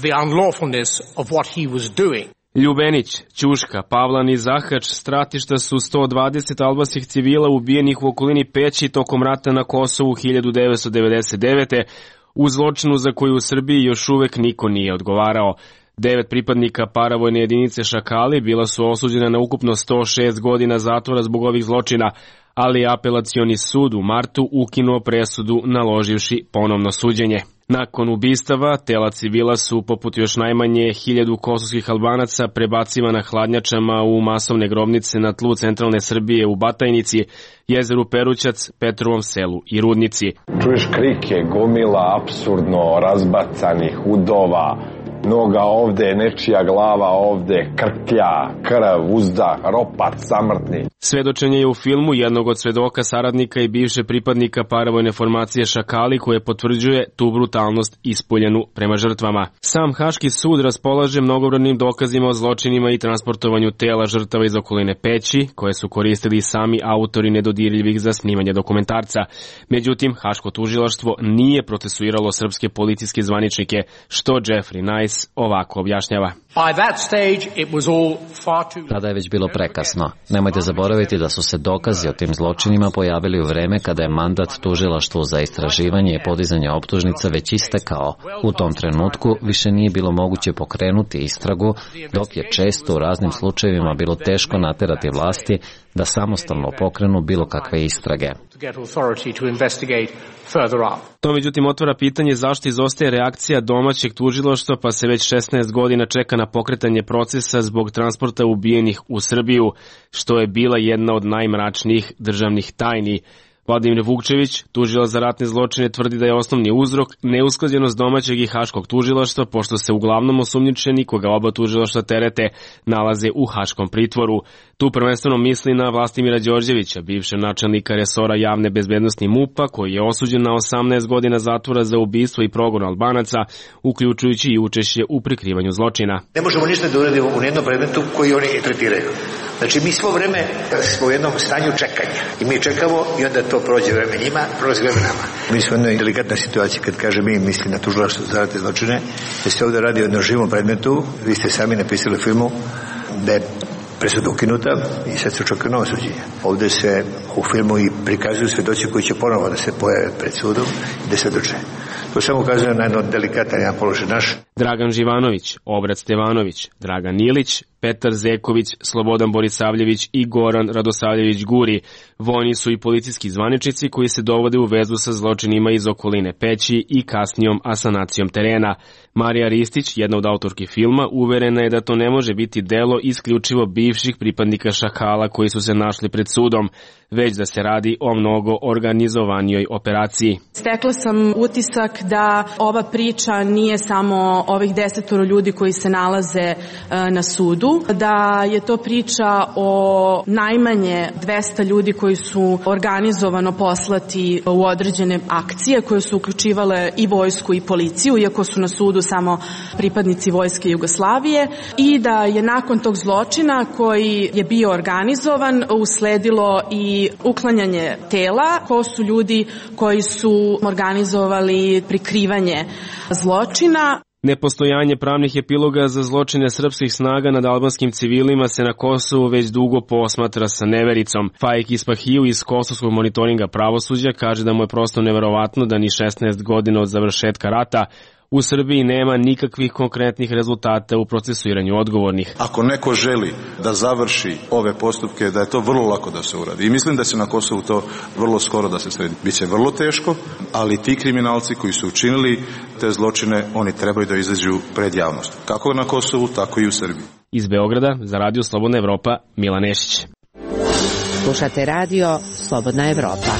Ljubenić, Ćuška, Pavlan i Zahač stratišta su sto dvadeset albanskih civila ubijenih u okolini Peći tokom rata na Kosovu hiljadu devetsto devedeset devete. u zločinu za koju u Srbiji još uvek niko nije odgovarao. Devet pripadnika paravojne jedinice Šakali bila su osuđena na ukupno sto šest godina zatvora zbog ovih zločina, ali apelacioni sud u martu ukinuo presudu naloživši ponovno suđenje. Nakon ubistava, tela civila su, poput još najmanje hiljadu kosovskih Albanaca, prebacivana hladnjačama u masovne grobnice na tlu centralne Srbije u Batajnici, jezeru Perućac, Petrovom selu i Rudnici. Čuješ krike, gomila apsurdno razbacanih udova, noga ovde, nečija glava ovde, krklja, krv, uzdah, ropat, samrtni. Svedočenje je u filmu jednog od svedoka, saradnika i bivše pripadnika paravojne formacije Šakali, koje potvrđuje tu brutalnost ispoljenu prema žrtvama. Sam Haški sud raspolaže mnogobrojnim dokazima o zločinima i transportovanju tela žrtava iz okoline Peći, koje su koristili sami autori Nedodirljivih za snimanje dokumentarca. Međutim, Haško tužilaštvo nije procesuiralo srpske policijske zvaničnike, što Jeffrey Nice ovako objašnjava. Tada je već bilo prekasno. Nemojte zaboraviti da su se dokazi o tim zločinima pojavili u vreme kada je mandat tužilaštvu za istraživanje i podizanje optužnica već istekao. U tom trenutku više nije bilo moguće pokrenuti istragu, dok je često u raznim slučajevima bilo teško naterati vlasti da samostalno pokrenu bilo kakve istrage. To međutim otvara pitanje zašto izostaje reakcija domaćeg tužilaštva, pa se već šesnaest godina čeka na pokretanje procesa zbog transporta ubijenih u Srbiju, što je bila jedna od najmračnijih državnih tajni. Vladimir Vukčević, tužilac za ratne zločine, tvrdi da je osnovni uzrok neusklađenost domaćeg i haškog tužilaštva, pošto se uglavnom osumnjičeni, koga oba tužilaštva terete, nalaze u haškom pritvoru. Tu prvenstveno misli na Vlastimira Đorđevića, bivšeg načelnika resora javne bezbednosti MUP-a, koji je osuđen na osamnaest godina zatvora za ubistvo i progon Albanaca, uključujući i učešće u prikrivanju zločina. Ne možemo ništa da uradimo u nijednom predmetu koji oni tretiraju. Znači, mi svo vreme smo u jednom stanju čekanja i mi čekamo i onda to prođe vreme njima, prođe vreme nama. Mi smo u jednoj delikatnoj situaciji, kad kaže mi, mislim na tužilaštvo za ratne zločine, da se ovde radi o jednom živom predmetu. Vi ste sami napisali u filmu da je presuda ukinuta i sad se očekuje novo suđenje. Ovde se u filmu i prikazuju svedoci koji će ponovo da se pojave pred sudom i da svedoče. To samo ukazuje na jedno delikatan jedan položaj naš. Dragan Živanović, Obrat Stevanović, Dragan Ilić, Petar Zeković, Slobodan Borisavljević i Goran Radosavljević Guri. Vojni su i policijski zvaničnici koji se dovode u vezu sa zločinima iz okoline Peći i kasnijom asanacijom terena. Marija Ristić, jedna od autorki filma, uverena je da to ne može biti delo isključivo bivših pripadnika Šakala koji su se našli pred sudom, već da se radi o mnogo organizovanijoj operaciji. Stekla sam utisak da ova priča nije samo ovih desetoro ljudi koji se nalaze na sudu, da je to priča o najmanje dvesta ljudi koji su organizovano poslati u određene akcije koje su uključivale i vojsku i policiju, iako su na sudu samo pripadnici vojske Jugoslavije, i da je nakon tog zločina koji je bio organizovan usledilo i uklanjanje tela, ko su ljudi koji su organizovali prikrivanje zločina. Nepostojanje pravnih epiloga za zločine srpskih snaga nad albanskim civilima se na Kosovu već dugo posmatra sa nevericom. Faik Ispahiju iz Kosovskog monitoringa pravosuđa kaže da mu je prosto neverovatno da ni šesnaest godina od završetka rata u Srbiji nema nikakvih konkretnih rezultata u procesuiranju odgovornih. Ako neko želi da završi ove postupke, da je to vrlo lako da se uradi. I mislim da će na Kosovu to vrlo skoro da se sredi. Biće vrlo teško, ali ti kriminalci koji su učinili te zločine, oni trebaju da izađu pred javnost. Kako na Kosovu, tako i u Srbiji. Iz Beograda za Radio Slobodna Evropa, Milan Nešić. Slušate Radio Slobodna Evropa.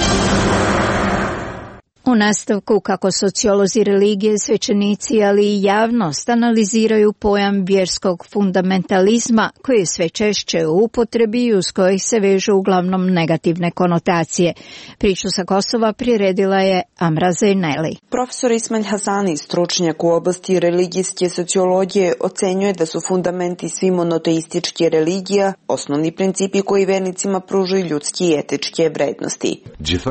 U nastavku kako sociolozi religije, svećenici, ali i javnost analiziraju pojam vjerskog fundamentalizma koji je sve češće u upotrebi i uz kojih se vežu uglavnom negativne konotacije. Priču sa Kosova priredila je Amra Zejneli. Profesor Ismail Hasani, stručnjak u oblasti religijske sociologije, ocenjuje da su fundamenti svih monoteističke religija osnovni principi koji vernicima pružaju ljudske i etičke vrednosti.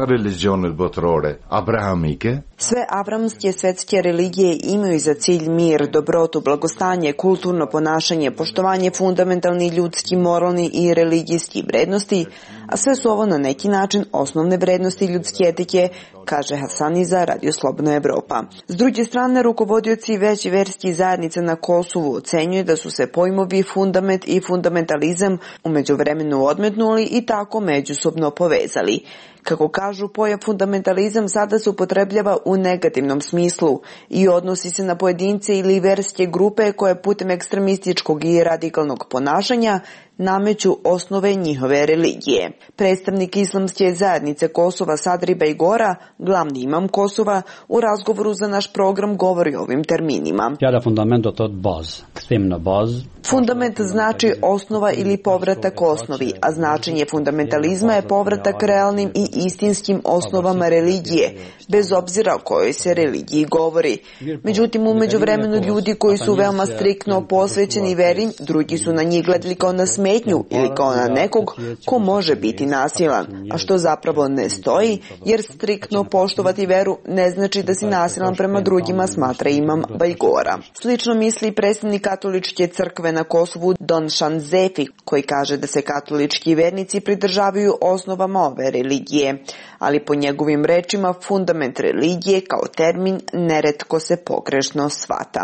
Sve avramske svetske religije imaju za cilj mir, dobrotu, blagostanje, kulturno ponašanje, poštovanje fundamentalnih ljudski, moralni i religijski vrednosti, a sve su ovo na neki način osnovne vrednosti ljudske etike, kaže Hasani za Radio Slobodna Evropa. S druge strane, rukovodioci veće verskih zajednica na Kosovu ocenjuju da su se pojmovi fundament i fundamentalizam u međuvremenu odmetnuli i tako međusobno povezali. Kako kažu, pojam fundamentalizam sada se upotrebljava u negativnom smislu i odnosi se na pojedince ili verske grupe koje putem ekstremističkog i radikalnog ponašanja nameću osnove njihove religije. Predstavnik islamske zajednice Kosova Sadri Bejgora, glavni imam Kosova, u razgovoru za naš program govori o ovim terminima. Fundament znači osnova ili povratak osnovi, a značenje fundamentalizma je povratak realnim i istinskim osnovama religije, bez obzira o kojoj se religiji govori. Međutim, umeđu vremenu ljudi koji su veoma striktno posvećeni veri, drugi su na njih gledali kao na smetnju smetnju ili kao na nekog ko može biti nasilan, a što zapravo ne stoji, jer striktno poštovati veru ne znači da si nasilan prema drugima, smatra imam Bajgora. Slično misli predstavnik katoličke crkve na Kosovu Don Shanzefi, koji kaže da se katolički vernici pridržavaju osnovama ove religije, ali po njegovim rečima fundament religije kao termin neretko se pogrešno shvata.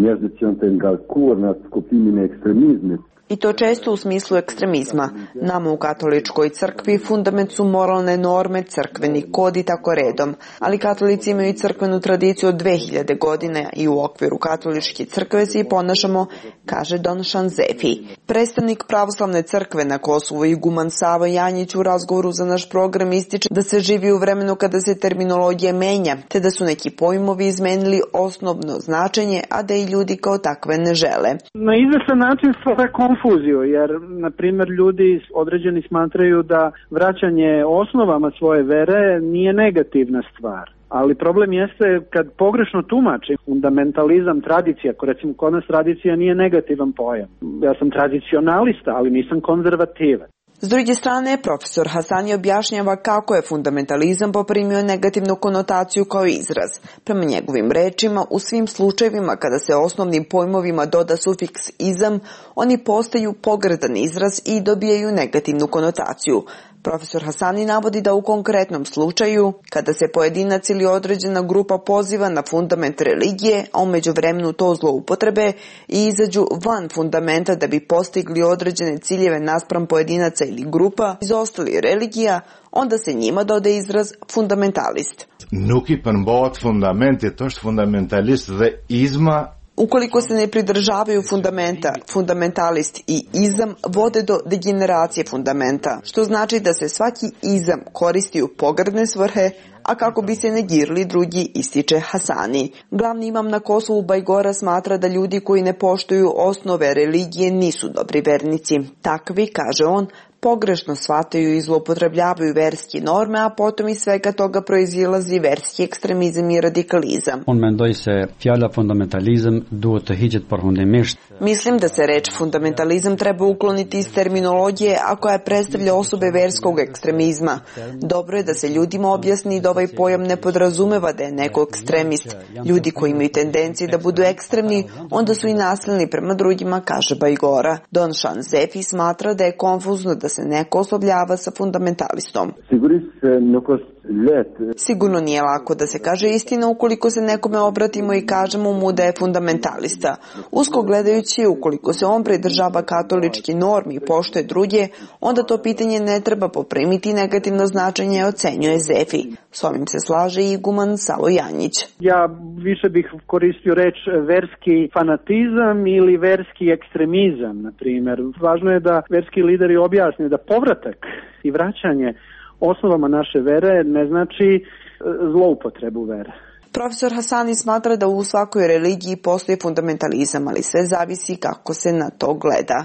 I to često u smislu ekstremizma. Nama u katoličkoj crkvi fundament su moralne norme, crkveni kod i tako redom, ali katolici imaju crkvenu tradiciju od dve hiljade godine i u okviru katoličke crkve se i ponašamo, kaže Don Shanzefi. Predstavnik pravoslavne crkve na Kosovu iguman Savo Janjić u razgovoru za naš program ističe da se živi u vremenu kada se terminologija menja, te da su neki pojmovi izmenili osnovno značenje, a da i ljudi kao takve ne žele. Na izvestan način stvara konfuziju, jer, na primjer, ljudi određeni smatraju da vraćanje osnovama svoje vere nije negativna stvar. Ali problem jeste kad pogrešno tumači fundamentalizam, tradicija, ako recimo kod nas tradicija nije negativan pojam. Ja sam tradicionalista, ali nisam konzervativan. S druge strane, profesor Hasani objašnjava kako je fundamentalizam poprimio negativnu konotaciju kao izraz. Prema njegovim rečima, u svim slučajevima kada se osnovnim pojmovima doda sufiks izam, oni postaju pogrdan izraz i dobijaju negativnu konotaciju. Profesor Hasani navodi da u konkretnom slučaju, kada se pojedinac ili određena grupa poziva na fundament religije, a u međuvremenu to zloupotrebe i izađu van fundamenta da bi postigli određene ciljeve naspram pojedinaca ili grupa iz ostalih religija, onda se njima dodaje izraz fundamentalist. Nuk i përmbahet fundament e është fundamentalist dhe izma. Ukoliko se ne pridržavaju fundamenta, fundamentalist i izam vode do degeneracije fundamenta, što znači da se svaki izam koristi u pogrdne svrhe, a kako bi se negirali drugi, ističe Hasani. Glavni imam na Kosovu Bajgora smatra da ljudi koji ne poštuju osnove religije nisu dobri vernici. Takvi, kaže on, pogrešno shvataju i zloupotrebljavaju verske norme, a potom iz svega toga proizilazi verski ekstremizam i radikalizam. Mislim da se reč fundamentalizam treba ukloniti iz terminologije, a koja predstavlja osobe verskog ekstremizma. Dobro je da se ljudima objasni da ovaj pojam ne podrazumeva da je neko ekstremist. Ljudi koji imaju tendencije da budu ekstremni, onda su i nasilni prema drugima, kaže Bajgora. Don Shanzefi smatra da je konfuzno da se neko oslovljava sa fundamentalistom. Sigurno nije lako da se kaže istina ukoliko se nekome obratimo i kažemo mu da je fundamentalista. Usko gledajući, ukoliko se on pridržava katolički normi i poštuje druge, onda to pitanje ne treba poprimiti negativno značenje, ocenjuje Zefi. S ovim se slaže i iguman Savo Janjić. Ja više bih koristio reč verski fanatizam ili verski ekstremizam, na primjer. Važno je da verski lideri objasne da povratak i vraćanje osnovama naše vere ne znači zloupotrebu vere. Profesor Hasani smatra da u svakoj religiji postoji fundamentalizam, ali sve zavisi kako se na to gleda.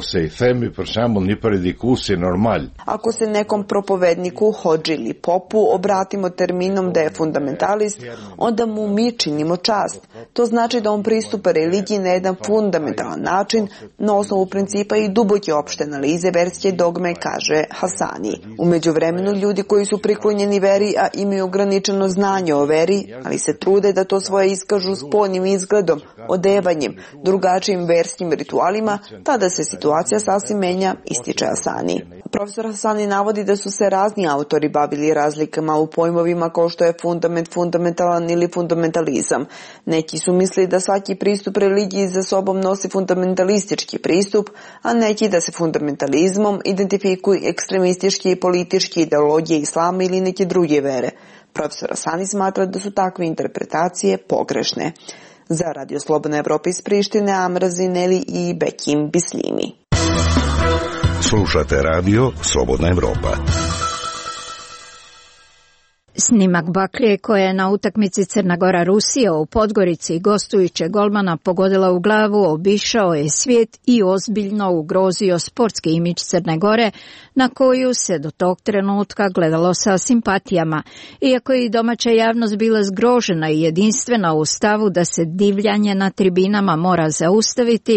Ako se nekom propovedniku, hodži ili popu obratimo terminom da je fundamentalist, onda mu mi činimo čast. To znači da on pristupa religiji na jedan fundamentalan način, na osnovu principa i duboke opšte analize verske dogme, kaže Hasani. U međuvremenu ljudi koji su priklonjeni veri, a imaju ograničeno znanje o veri, ali se trude da to svoje iskažu spoljnim izgledom, odevanjem, drugačijim verskim ritualima, tada se situacija sasvim menja, ističe Hasani. Profesor Hasani navodi da su se razni autori bavili razlikama u pojmovima kao što je fundament, fundamentalan ili fundamentalizam. Neki su mislili da svaki pristup religiji za sobom nosi fundamentalistički pristup, a neki da se fundamentalizmom identifikuju ekstremistički i politički ideologije islama ili neke druge vere. Profesor Hasani smatra da su takve interpretacije pogrešne. Za Radio Slobodna Evropa iz Prištine, Amra Zineli i Bekim Bislimi. Slušate Radio Slobodna Evropa. Snimak baklje koja je na utakmici Crna Gora-Rusija u Podgorici gostujuće golmana pogodila u glavu obišao je svijet i ozbiljno ugrozio sportski imidž Crne Gore, na koju se do tog trenutka gledalo sa simpatijama. Iako je i domaća javnost bila zgrožena i jedinstvena u stavu da se divljanje na tribinama mora zaustaviti,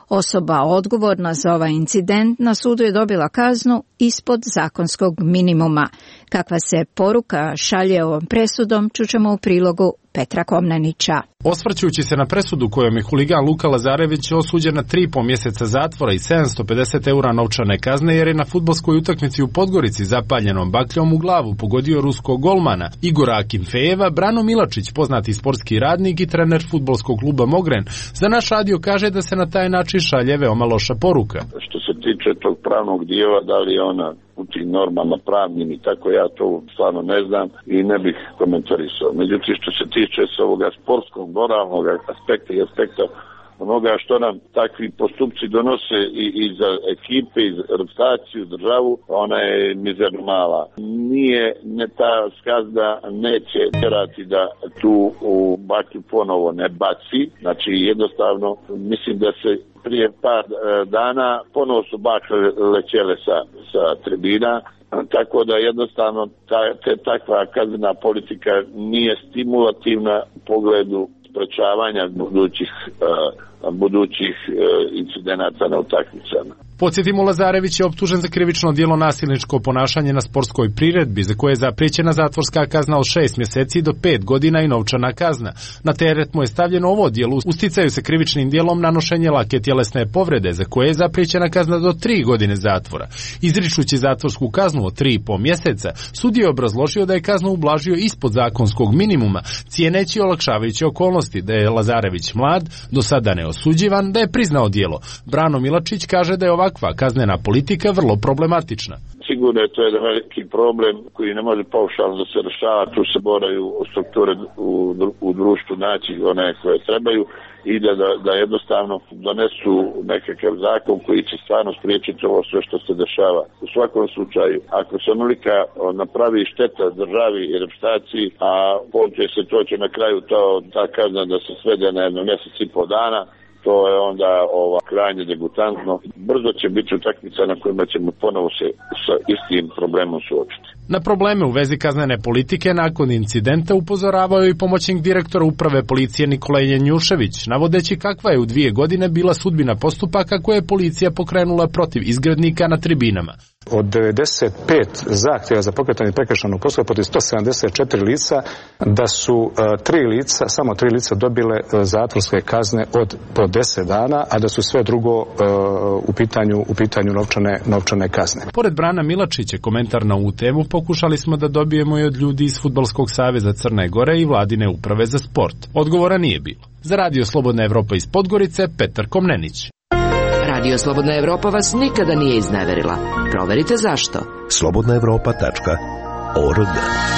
Osoba odgovorna za ovaj incident na sudu je dobila kaznu ispod zakonskog minimuma. Kakva se poruka šalje ovom presudom, čućemo u prilogu Petra Komnenića. Osvrćujući se na presudu kojom je huligan Luka Lazarević osuđen na tri i po mjeseca zatvora i sedamsto pedeset eura novčane kazne jer je na fudbalskoj utakmici u Podgorici zapaljenom bakljom u glavu pogodio ruskog golmana Igora Akinfejeva, Brano Milačić, poznati sportski radnik i trener fudbalskog kluba Mogren, za naš radio kaže da se na taj način šalje veoma loša poruka. Što se tiče tog pravnog dijela, da li je ona u tim normama pravnim i tako, ja to stvarno ne znam i ne bih komentarisao. Međutim, što se tiče s ovoga sportskog, moralnog aspekta i aspekta onoga što nam takvi postupci donose i, i za ekipe, i za reprezentaciju, državu, ona je mizerno mala. Nije, ne ta skazda neće tjerati da tu u baklju ponovo ne baci, znači jednostavno mislim da se prije par dana ponovo su bakle lećele sa, sa tribina, tako da jednostavno ta, te, takva kaznena politika nije stimulativna u pogledu sprečavanja budućih, uh, budućih uh, incidenata na utakmicama. Podsjetimo, Lazarević je optužen za krivično djelo nasilničko ponašanje na sportskoj priredbi, za koje je zapriječena zatvorska kazna od šest mjeseci do pet godina i novčana kazna. Na teret mu je stavljeno ovo djelo, usticaju se krivičnim djelom nanošenje lake tjelesne povrede, za koje je zapriječena kazna do tri godine zatvora. Izričući zatvorsku kaznu od tri i po mjeseca, sudija je obrazložio da je kaznu ublažio ispod zakonskog minimuma, cijeneći olakšavajuće okolnosti, da je Lazarević mlad, do sada neosuđivan, da je priznao djelo. Brano Milačić kaže da je ovakva kaznena politika vrlo problematična. Sigurno je to jedan veliki problem koji ne može paušalno da se rešava, tu se moraju strukture u, u društvu naći one koje trebaju i da, da, da jednostavno donesu nekakav zakon koji će stvarno spriječiti ovo sve što se dešava. U svakom slučaju, ako se onolika napravi šteta državi i reprezentaciji, a poče se to će na kraju to, ta kazna da se svede na jedno mjesec i pol dana, to je onda ova, krajnje degutantno. Brzo će biti utakmica na kojima ćemo ponovo se sa istim problemom suočiti. Na probleme u vezi kaznene politike nakon incidenta upozoravao je i pomoćnik direktora uprave policije Nikola Janjušević, navodeći kakva je u dvije godine bila sudbina postupaka koje je policija pokrenula protiv izgrednika na tribinama. Od devedeset pet zahtjeva za pokretanje prekršajnog postupka protiv sto sedamdeset četiri lica, da su uh, tri lica, samo tri lica dobile uh, zatvorske kazne od po deset dana, a da su sve drugo uh, u pitanju u pitanju novčane novčane kazne. Pored Brana Milačića, komentar na ovu temu pokušali smo da dobijemo i od ljudi iz Fudbalskog saveza Crne Gore i Vladine uprave za sport. Odgovora nije bilo. Za Radio Slobodna Evropa iz Podgorice, Petar Komnenić. Radio Slobodna Evropa vas nikada nije izneverila. Proverite zašto. slobodna evropa tačka org.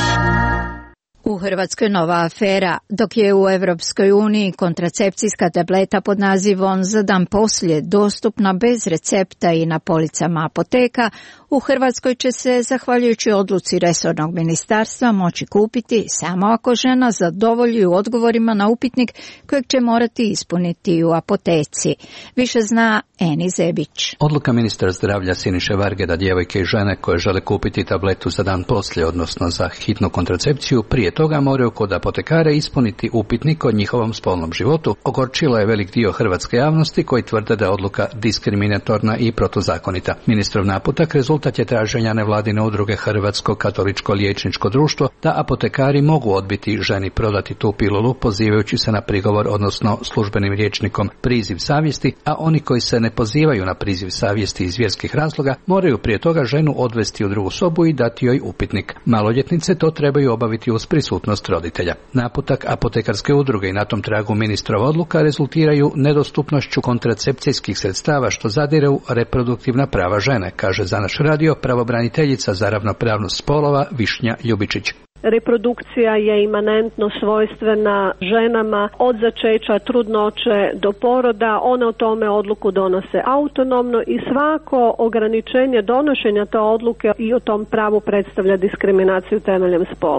U Hrvatskoj nova afera, dok je u Europskoj uniji kontracepcijska tableta pod nazivom Za dan poslije dostupna bez recepta i na policama apoteka, u Hrvatskoj će se, zahvaljujući odluci resornog ministarstva, moći kupiti samo ako žena zadovolji u odgovorima na upitnik kojeg će morati ispuniti u apoteci. Više zna Eni Zebić. Odluka ministra zdravlja Siniše Varge da djevojke i žene koje žele kupiti tabletu za dan poslije, odnosno za hitnu kontracepciju, prije toga moraju kod apotekara ispuniti upitnik o njihovom spolnom životu, ogorčila je velik dio hrvatske javnosti koji tvrde da je odluka diskriminatorna i protuzakonita. Ministrov naputak rezultat je traženja nevladine udruge Hrvatsko katoličko liječničko društvo da apotekari mogu odbiti ženi prodati tu pilulu pozivajući se na prigovor, odnosno službenim rječnikom priziv savjesti, a oni koji se ne pozivaju na priziv savjesti iz vjerskih razloga moraju prije toga ženu odvesti u drugu sobu i dati joj upitnik. Maloljetnice to trebaju obaviti uz prisutnost roditelja. Naputak apotekarske udruge i na tom tragu ministrova odluka rezultiraju nedostupnošću kontracepcijskih sredstava što zadire u reproduktivna prava žene, kaže za naš radio pravobraniteljica za ravnopravnost spolova Višnja Ljubičić. Reprodukcija je imanentno svojstvena ženama od začeća, trudnoće do poroda. One o tome odluku donose autonomno i svako ograničenje donošenja te odluke i o tom pravu predstavlja diskriminaciju temeljem spola.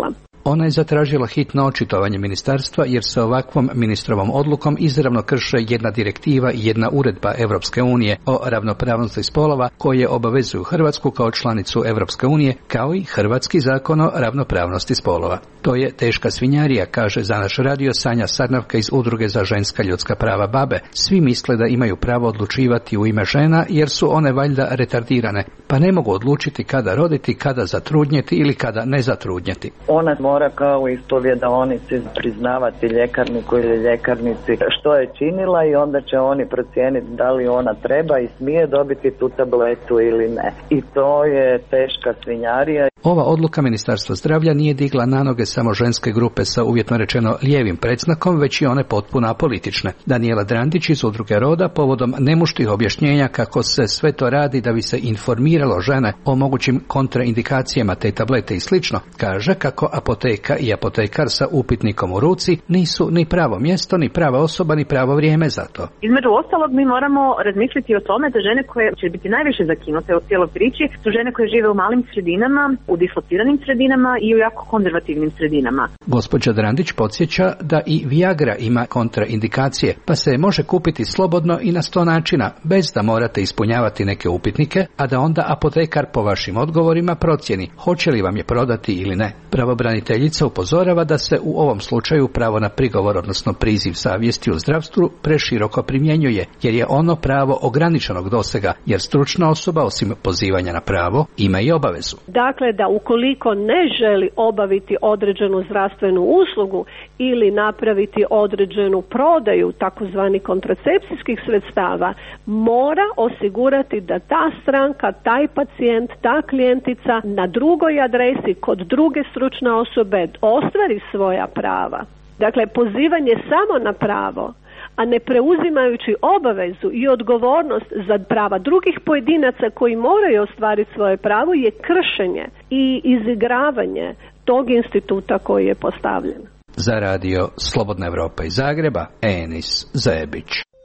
Ona je zatražila hitno očitovanje ministarstva jer se ovakvom ministrovom odlukom izravno krše jedna direktiva i jedna uredba Evropske unije o ravnopravnosti spolova koje obavezuju Hrvatsku kao članicu Evropske unije, kao i hrvatski zakon o ravnopravnosti spolova. To je teška svinjarija, kaže za naš radio Sanja Sarnavka iz Udruge za ženska ljudska prava BaBe. Svi misle da imaju pravo odlučivati u ime žena jer su one valjda retardirane, pa ne mogu odlučiti kada roditi, kada zatrudnjeti ili kada ne zatrudnjeti. Ona mora kao ispovjedaonici priznavati ljekarniku ili ljekarnici što je činila i onda će oni procijeniti da li ona treba i smije dobiti tu tabletu ili ne. I to je teška svinjarija. Ova odluka Ministarstva zdravlja nije digla na noge samo ženske grupe sa uvjetno rečeno lijevim predznakom, već i one potpuno apolitične. Daniela Drandić iz Udruge Roda povodom nemuštih objašnjenja kako se sve to radi da bi se informiralo žene o mogućim kontraindikacijama te tablete i slično, kaže kako apoteka i apotekar sa upitnikom u ruci nisu ni pravo mjesto, ni prava osoba, ni pravo vrijeme za to. Između ostalog mi moramo razmišljati o tome da žene koje će biti najviše zakinute u cijeloj priči su žene koje žive u malim sredinama, u dislociranim sredinama i u jako konzervativnim sredinama. Gospođa Drandić podsjeća da i Viagra ima kontraindikacije, pa se može kupiti slobodno i na sto načina, bez da morate ispunjavati neke upitnike, a da onda apotekar po vašim odgovorima procjeni hoće li vam je prodati ili ne. Pravobraniteljica upozorava da se u ovom slučaju pravo na prigovor, odnosno priziv savjesti u zdravstvu, preširoko primjenjuje, jer je ono pravo ograničenog dosega, jer stručna osoba, osim pozivanja na pravo, ima i obavezu. Dakle, da ukoliko ne želi obaviti određenu zdravstvenu uslugu ili napraviti određenu prodaju takozvani kontracepcijskih sredstava, mora osigurati da ta stranka, taj pacijent, ta klijentica na drugoj adresi kod druge stručne osobe ostvari svoja prava. Dakle, pozivanje samo na pravo, a ne preuzimajući obavezu i odgovornost za prava drugih pojedinaca koji moraju ostvariti svoje pravo, je kršenje i izigravanje tog instituta koji je postavljen. Za radio Slobodna Evropa iz Zagreba, Enis Zebić.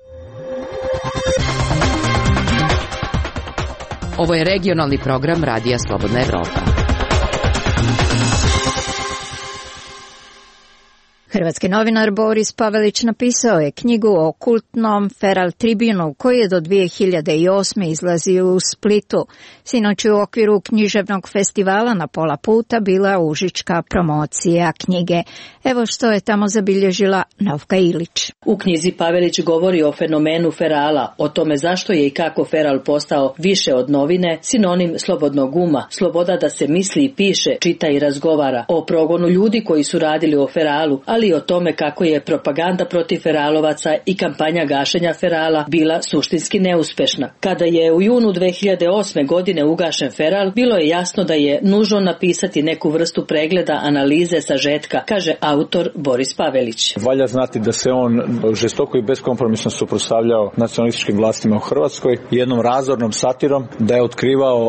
Ovo je regionalni program Radija Slobodna Evropa. Hrvatski novinar Boris Pavelić napisao je knjigu o kultnom Feral Tribunu koji je do dvije hiljade osme izlazio u Splitu. Sinoć u okviru književnog festivala na pola puta bila užička promocija knjige. Evo što je tamo zabilježila Novka Ilić. U knjizi Pavelić govori o fenomenu ferala, o tome zašto je i kako feral postao više od novine, sinonim slobodnog uma, sloboda da se misli i piše, čita i razgovara, o progonu ljudi koji su radili o feralu, ali i o tome kako je propaganda protiv feralovaca i kampanja gašenja ferala bila suštinski neuspešna. Kada je u junu dve hiljade osme godine ugašen feral, bilo je jasno da je nužno napisati neku vrstu pregleda, analize, sažetka, kaže autor Boris Pavelić. Valja znati da se on žestoko i beskompromisno suprotstavljao nacionalističkim vlastima u Hrvatskoj, jednom razornom satirom, da je otkrivao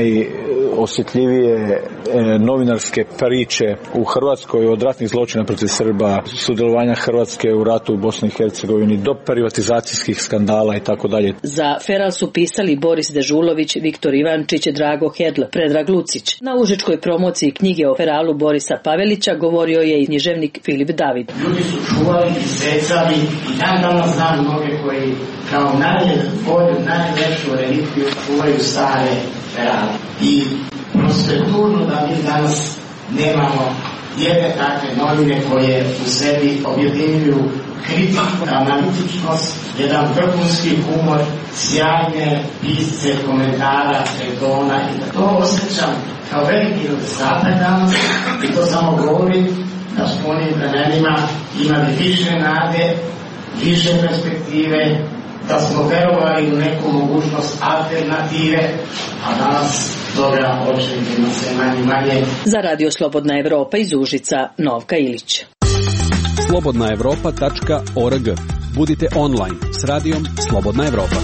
najosjetljivije novinarske priče u Hrvatskoj od ratnih zločina protiv Srba, sudjelovanja Hrvatske u ratu u Bosni i Hercegovini, do privatizacijskih skandala i tako dalje. Za feral su pisali Boris Dežulović, Viktor Ivančić, Drago Hedl, Predrag Lucić. Na užičkoj promociji knjige o feralu Borisa Pavelića govorio je i književnik Filip David. Ljudi su čuvali i secali i dan danas znam mnoge koji kao najbolju, najlepšu relikviju čuvaju stare ferale. I prosto je tužno da mi danas nemamo jedne takve novine koje u sebi objedinjuju kritiku, analitičnost, jedan vrhunski humor, sjajne pisce, komentara, retona i da to osjećam kao veliki nedostatak danas i to samo govori da s punim vremenima imali više nade, više perspektive, da smo verovali u neku mogućnost alternative, a danas toga očekivno sve manje manje. Za Radio Slobodna Evropa iz Užica, Novka Ilić. slobodna evropa tačka org. Budite online s radijom Slobodna Evropa.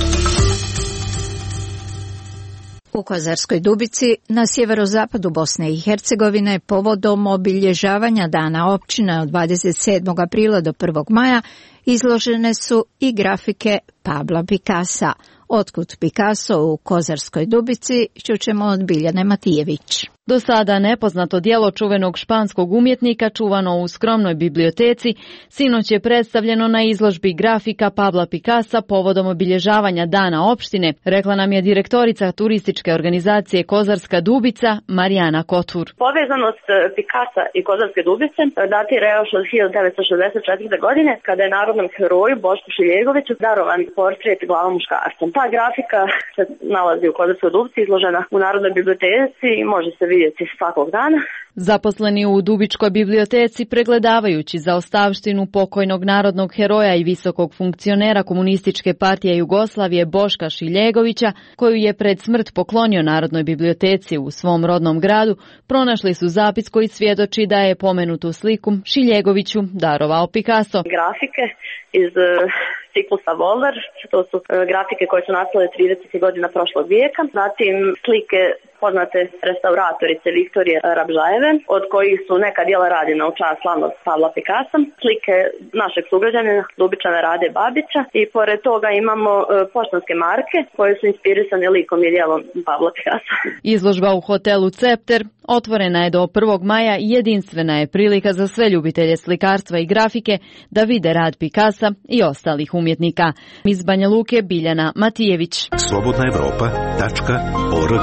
U Kozarskoj Dubici na sjeverozapadu Bosne i Hercegovine povodom obilježavanja Dana općine od dvadeset sedmog aprila do prvog maja izložene su i grafike Pabla Picassa. Otkud Picasso u Kozarskoj Dubici čućemo od Biljane Matijević. Do sada nepoznato djelo čuvenog španskog umjetnika čuvano u skromnoj biblioteci sinoć je predstavljeno na izložbi grafika Pabla Picassa povodom obilježavanja Dana opštine, rekla nam je direktorica turističke organizacije Kozarska Dubica Marijana Kotur. Povezanost Picassa i Kozarske Dubice datira još od hiljadu devetsto šezdeset četvrte. godine kada je narodnom heroju Bošku Šiljegoviću darovan portret glava muškarca. Ta grafika se nalazi u Kozarskoj Dubici, izložena u Narodnoj biblioteci i može se vidjeti svakog dana. Zaposleni u Dubičkoj biblioteci pregledavajući zaostavštinu pokojnog narodnog heroja i visokog funkcionera Komunističke partije Jugoslavije Boška Šiljegovića, koju je pred smrt poklonio Narodnoj biblioteci u svom rodnom gradu, pronašli su zapis koji svjedoči da je pomenutu sliku Šiljegoviću darovao Picasso. Grafike iz ciklusa Voller, to su grafike koje su nastale tridesetih godina prošlog vijeka, zatim slike poznate restauratorice Viktorije Rabžajeve, od kojih su neka djela rađena u čast slavnog Pavla Picassa, slike našeg sugrađanina Dubičana Rade Babića i pored toga imamo poštanske marke koje su inspirisane likom i djelom Pavla Picassa. Izložba u hotelu Cepter otvorena je do prvog maja i jedinstvena je prilika za sve ljubitelje slikarstva i grafike da vide rad Picassa i ostalih umjetnika. Iz Banja Luke Biljana Matijević. slobodna evropa tačka org.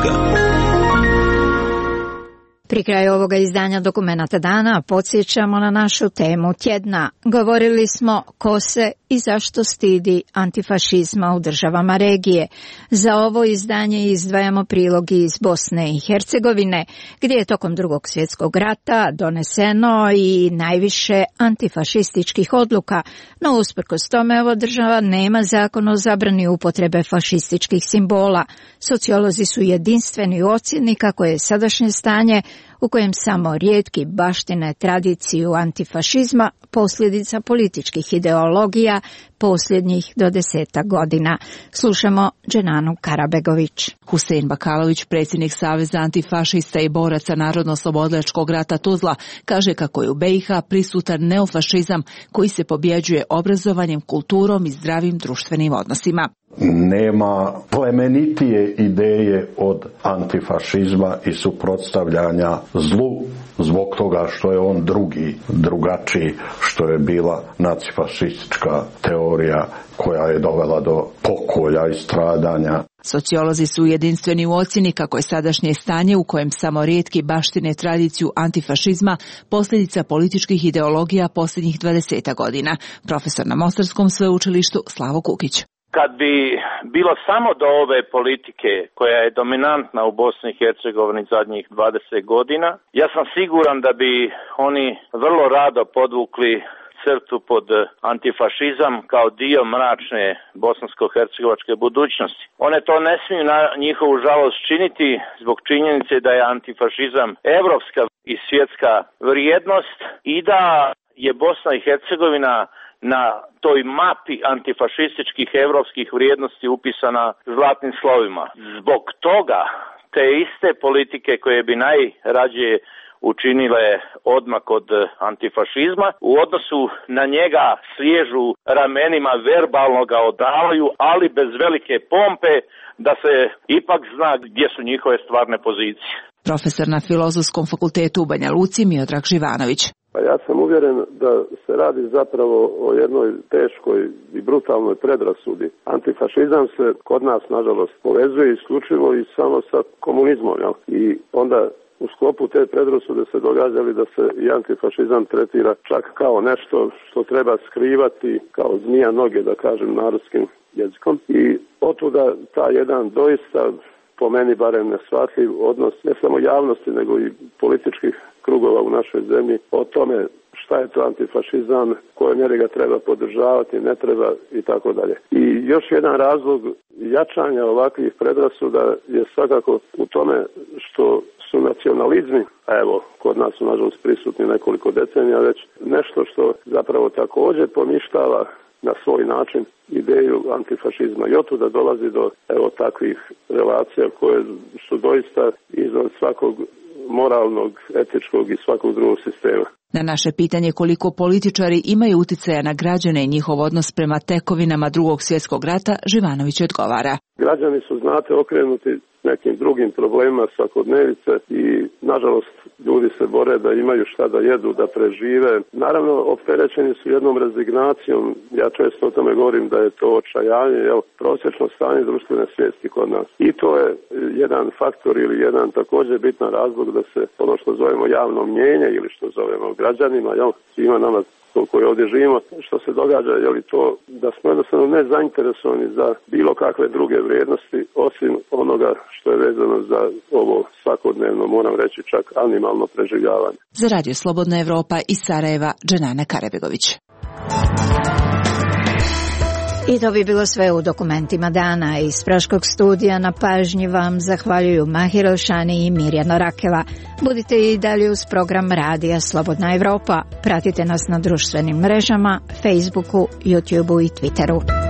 Pri kraju ovoga izdanja Dokumenata dana podsjećamo na našu temu tjedna. Govorili smo ko se i zašto stidi antifašizma u državama regije. Za ovo izdanje izdvajamo prilogi iz Bosne i Hercegovine, gdje je tokom Drugog svjetskog rata doneseno i najviše antifašističkih odluka, no usprkos tome ova država nema zakon o zabrani upotrebe fašističkih simbola. Sociolozi su jedinstveni u ocjeni kako je sadašnje stanje u kojem samo rijetki baštine tradiciju antifašizma posljedica političkih ideologija posljednjih do deseta godina. Slušamo Dženanu Karabegović. Husein Bakalović, predsjednik Saveza antifašista i boraca Narodno-slobodilačkog rata Tuzla, kaže kako je u be i ha prisutan neofašizam koji se pobjeđuje obrazovanjem, kulturom i zdravim društvenim odnosima. Nema plemenitije ideje od antifašizma i suprotstavljanja zlu zbog toga što je on drugi, drugačiji, što je bila nacifašistička teorija koja je dovela do pokolja i stradanja. Sociolozi su jedinstveni u ocjeni kako je sadašnje stanje u kojem samo rijetki baštine tradiciju antifašizma posljedica političkih ideologija posljednjih dvadeset godina. Profesor na Mostarskom sveučilištu Slavo Kukić. Kad bi bilo samo do ove politike koja je dominantna u Bosni i Hercegovini zadnjih dvadeset godina, ja sam siguran da bi oni vrlo rado podvukli crtu pod antifašizam kao dio mračne bosansko-hercegovačke budućnosti. One to ne smiju na njihovu žalost činiti zbog činjenice da je antifašizam evropska i svjetska vrijednost i da je Bosna i Hercegovina na toj mapi antifašističkih evropskih vrijednosti upisana zlatnim slovima. Zbog toga te iste politike koje bi najrađe učinile odmak od antifašizma, u odnosu na njega sliježu ramenima, verbalno ga odavaju, ali bez velike pompe, da se ipak zna gdje su njihove stvarne pozicije. Profesor na Filozofskom fakultetu u Banja Luci Miodrag Živanović. Pa ja sam uvjeren da se radi zapravo o jednoj teškoj i brutalnoj predrasudi. Antifašizam se kod nas, nažalost, povezuje isključivo i samo sa komunizmom. Jel? I onda u sklopu te predrasude se događali da se i antifašizam tretira čak kao nešto što treba skrivati, kao zmija noge, da kažem, narodskim jezikom. I otuda ta jedan doista, po meni barem neshvatljiv odnos ne samo javnosti nego i političkih krugova u našoj zemlji o tome šta je to antifašizam, koje mjere ga treba podržavati, ne treba i tako dalje. I još jedan razlog jačanja ovakvih predrasuda je svakako u tome što su nacionalizmi, a evo, kod nas su nažalost prisutni nekoliko decenija već, nešto što zapravo također poništava na svoj način ideju antifašizma. I otuda dolazi do evo takvih relacija koje su doista izvan svakog moralnog, etičkog i svakog drugog sistema. Na naše pitanje koliko političari imaju uticaja na građane i njihov odnos prema tekovinama Drugog svjetskog rata, Živanović odgovara. Građani su, znate, okrenuti nekim drugim problemima svakodnevice i nažalost ljudi se bore da imaju šta da jedu, da prežive. Naravno, opterećeni su jednom rezignacijom. Ja često o tome govorim da je to očajanje, jel, prosječno stanje društvene svijesti kod nas. I to je jedan faktor ili jedan također bitan razlog da se ono što zovemo javno mnjenje ili što zovemo građanima, jel, svima nama koji ovdje živimo, što se događa, je li to da smo jednostavno ne zainteresovani za bilo kakve druge vrijednosti, osim onoga što je vezano za ovo svakodnevno, moram reći čak animalno preživljavanje. Za Radio Slobodna Evropa iz Sarajeva, Dženana Karebegović. I to bi bilo sve u dokumentima dana. Iz Praškog studija na pažnji vam zahvaljuju Mahir Elšani i Mirjana Rakela. Budite i dalje uz program Radija Slobodna Evropa. Pratite nas na društvenim mrežama, Facebooku, YouTubeu i Twitteru.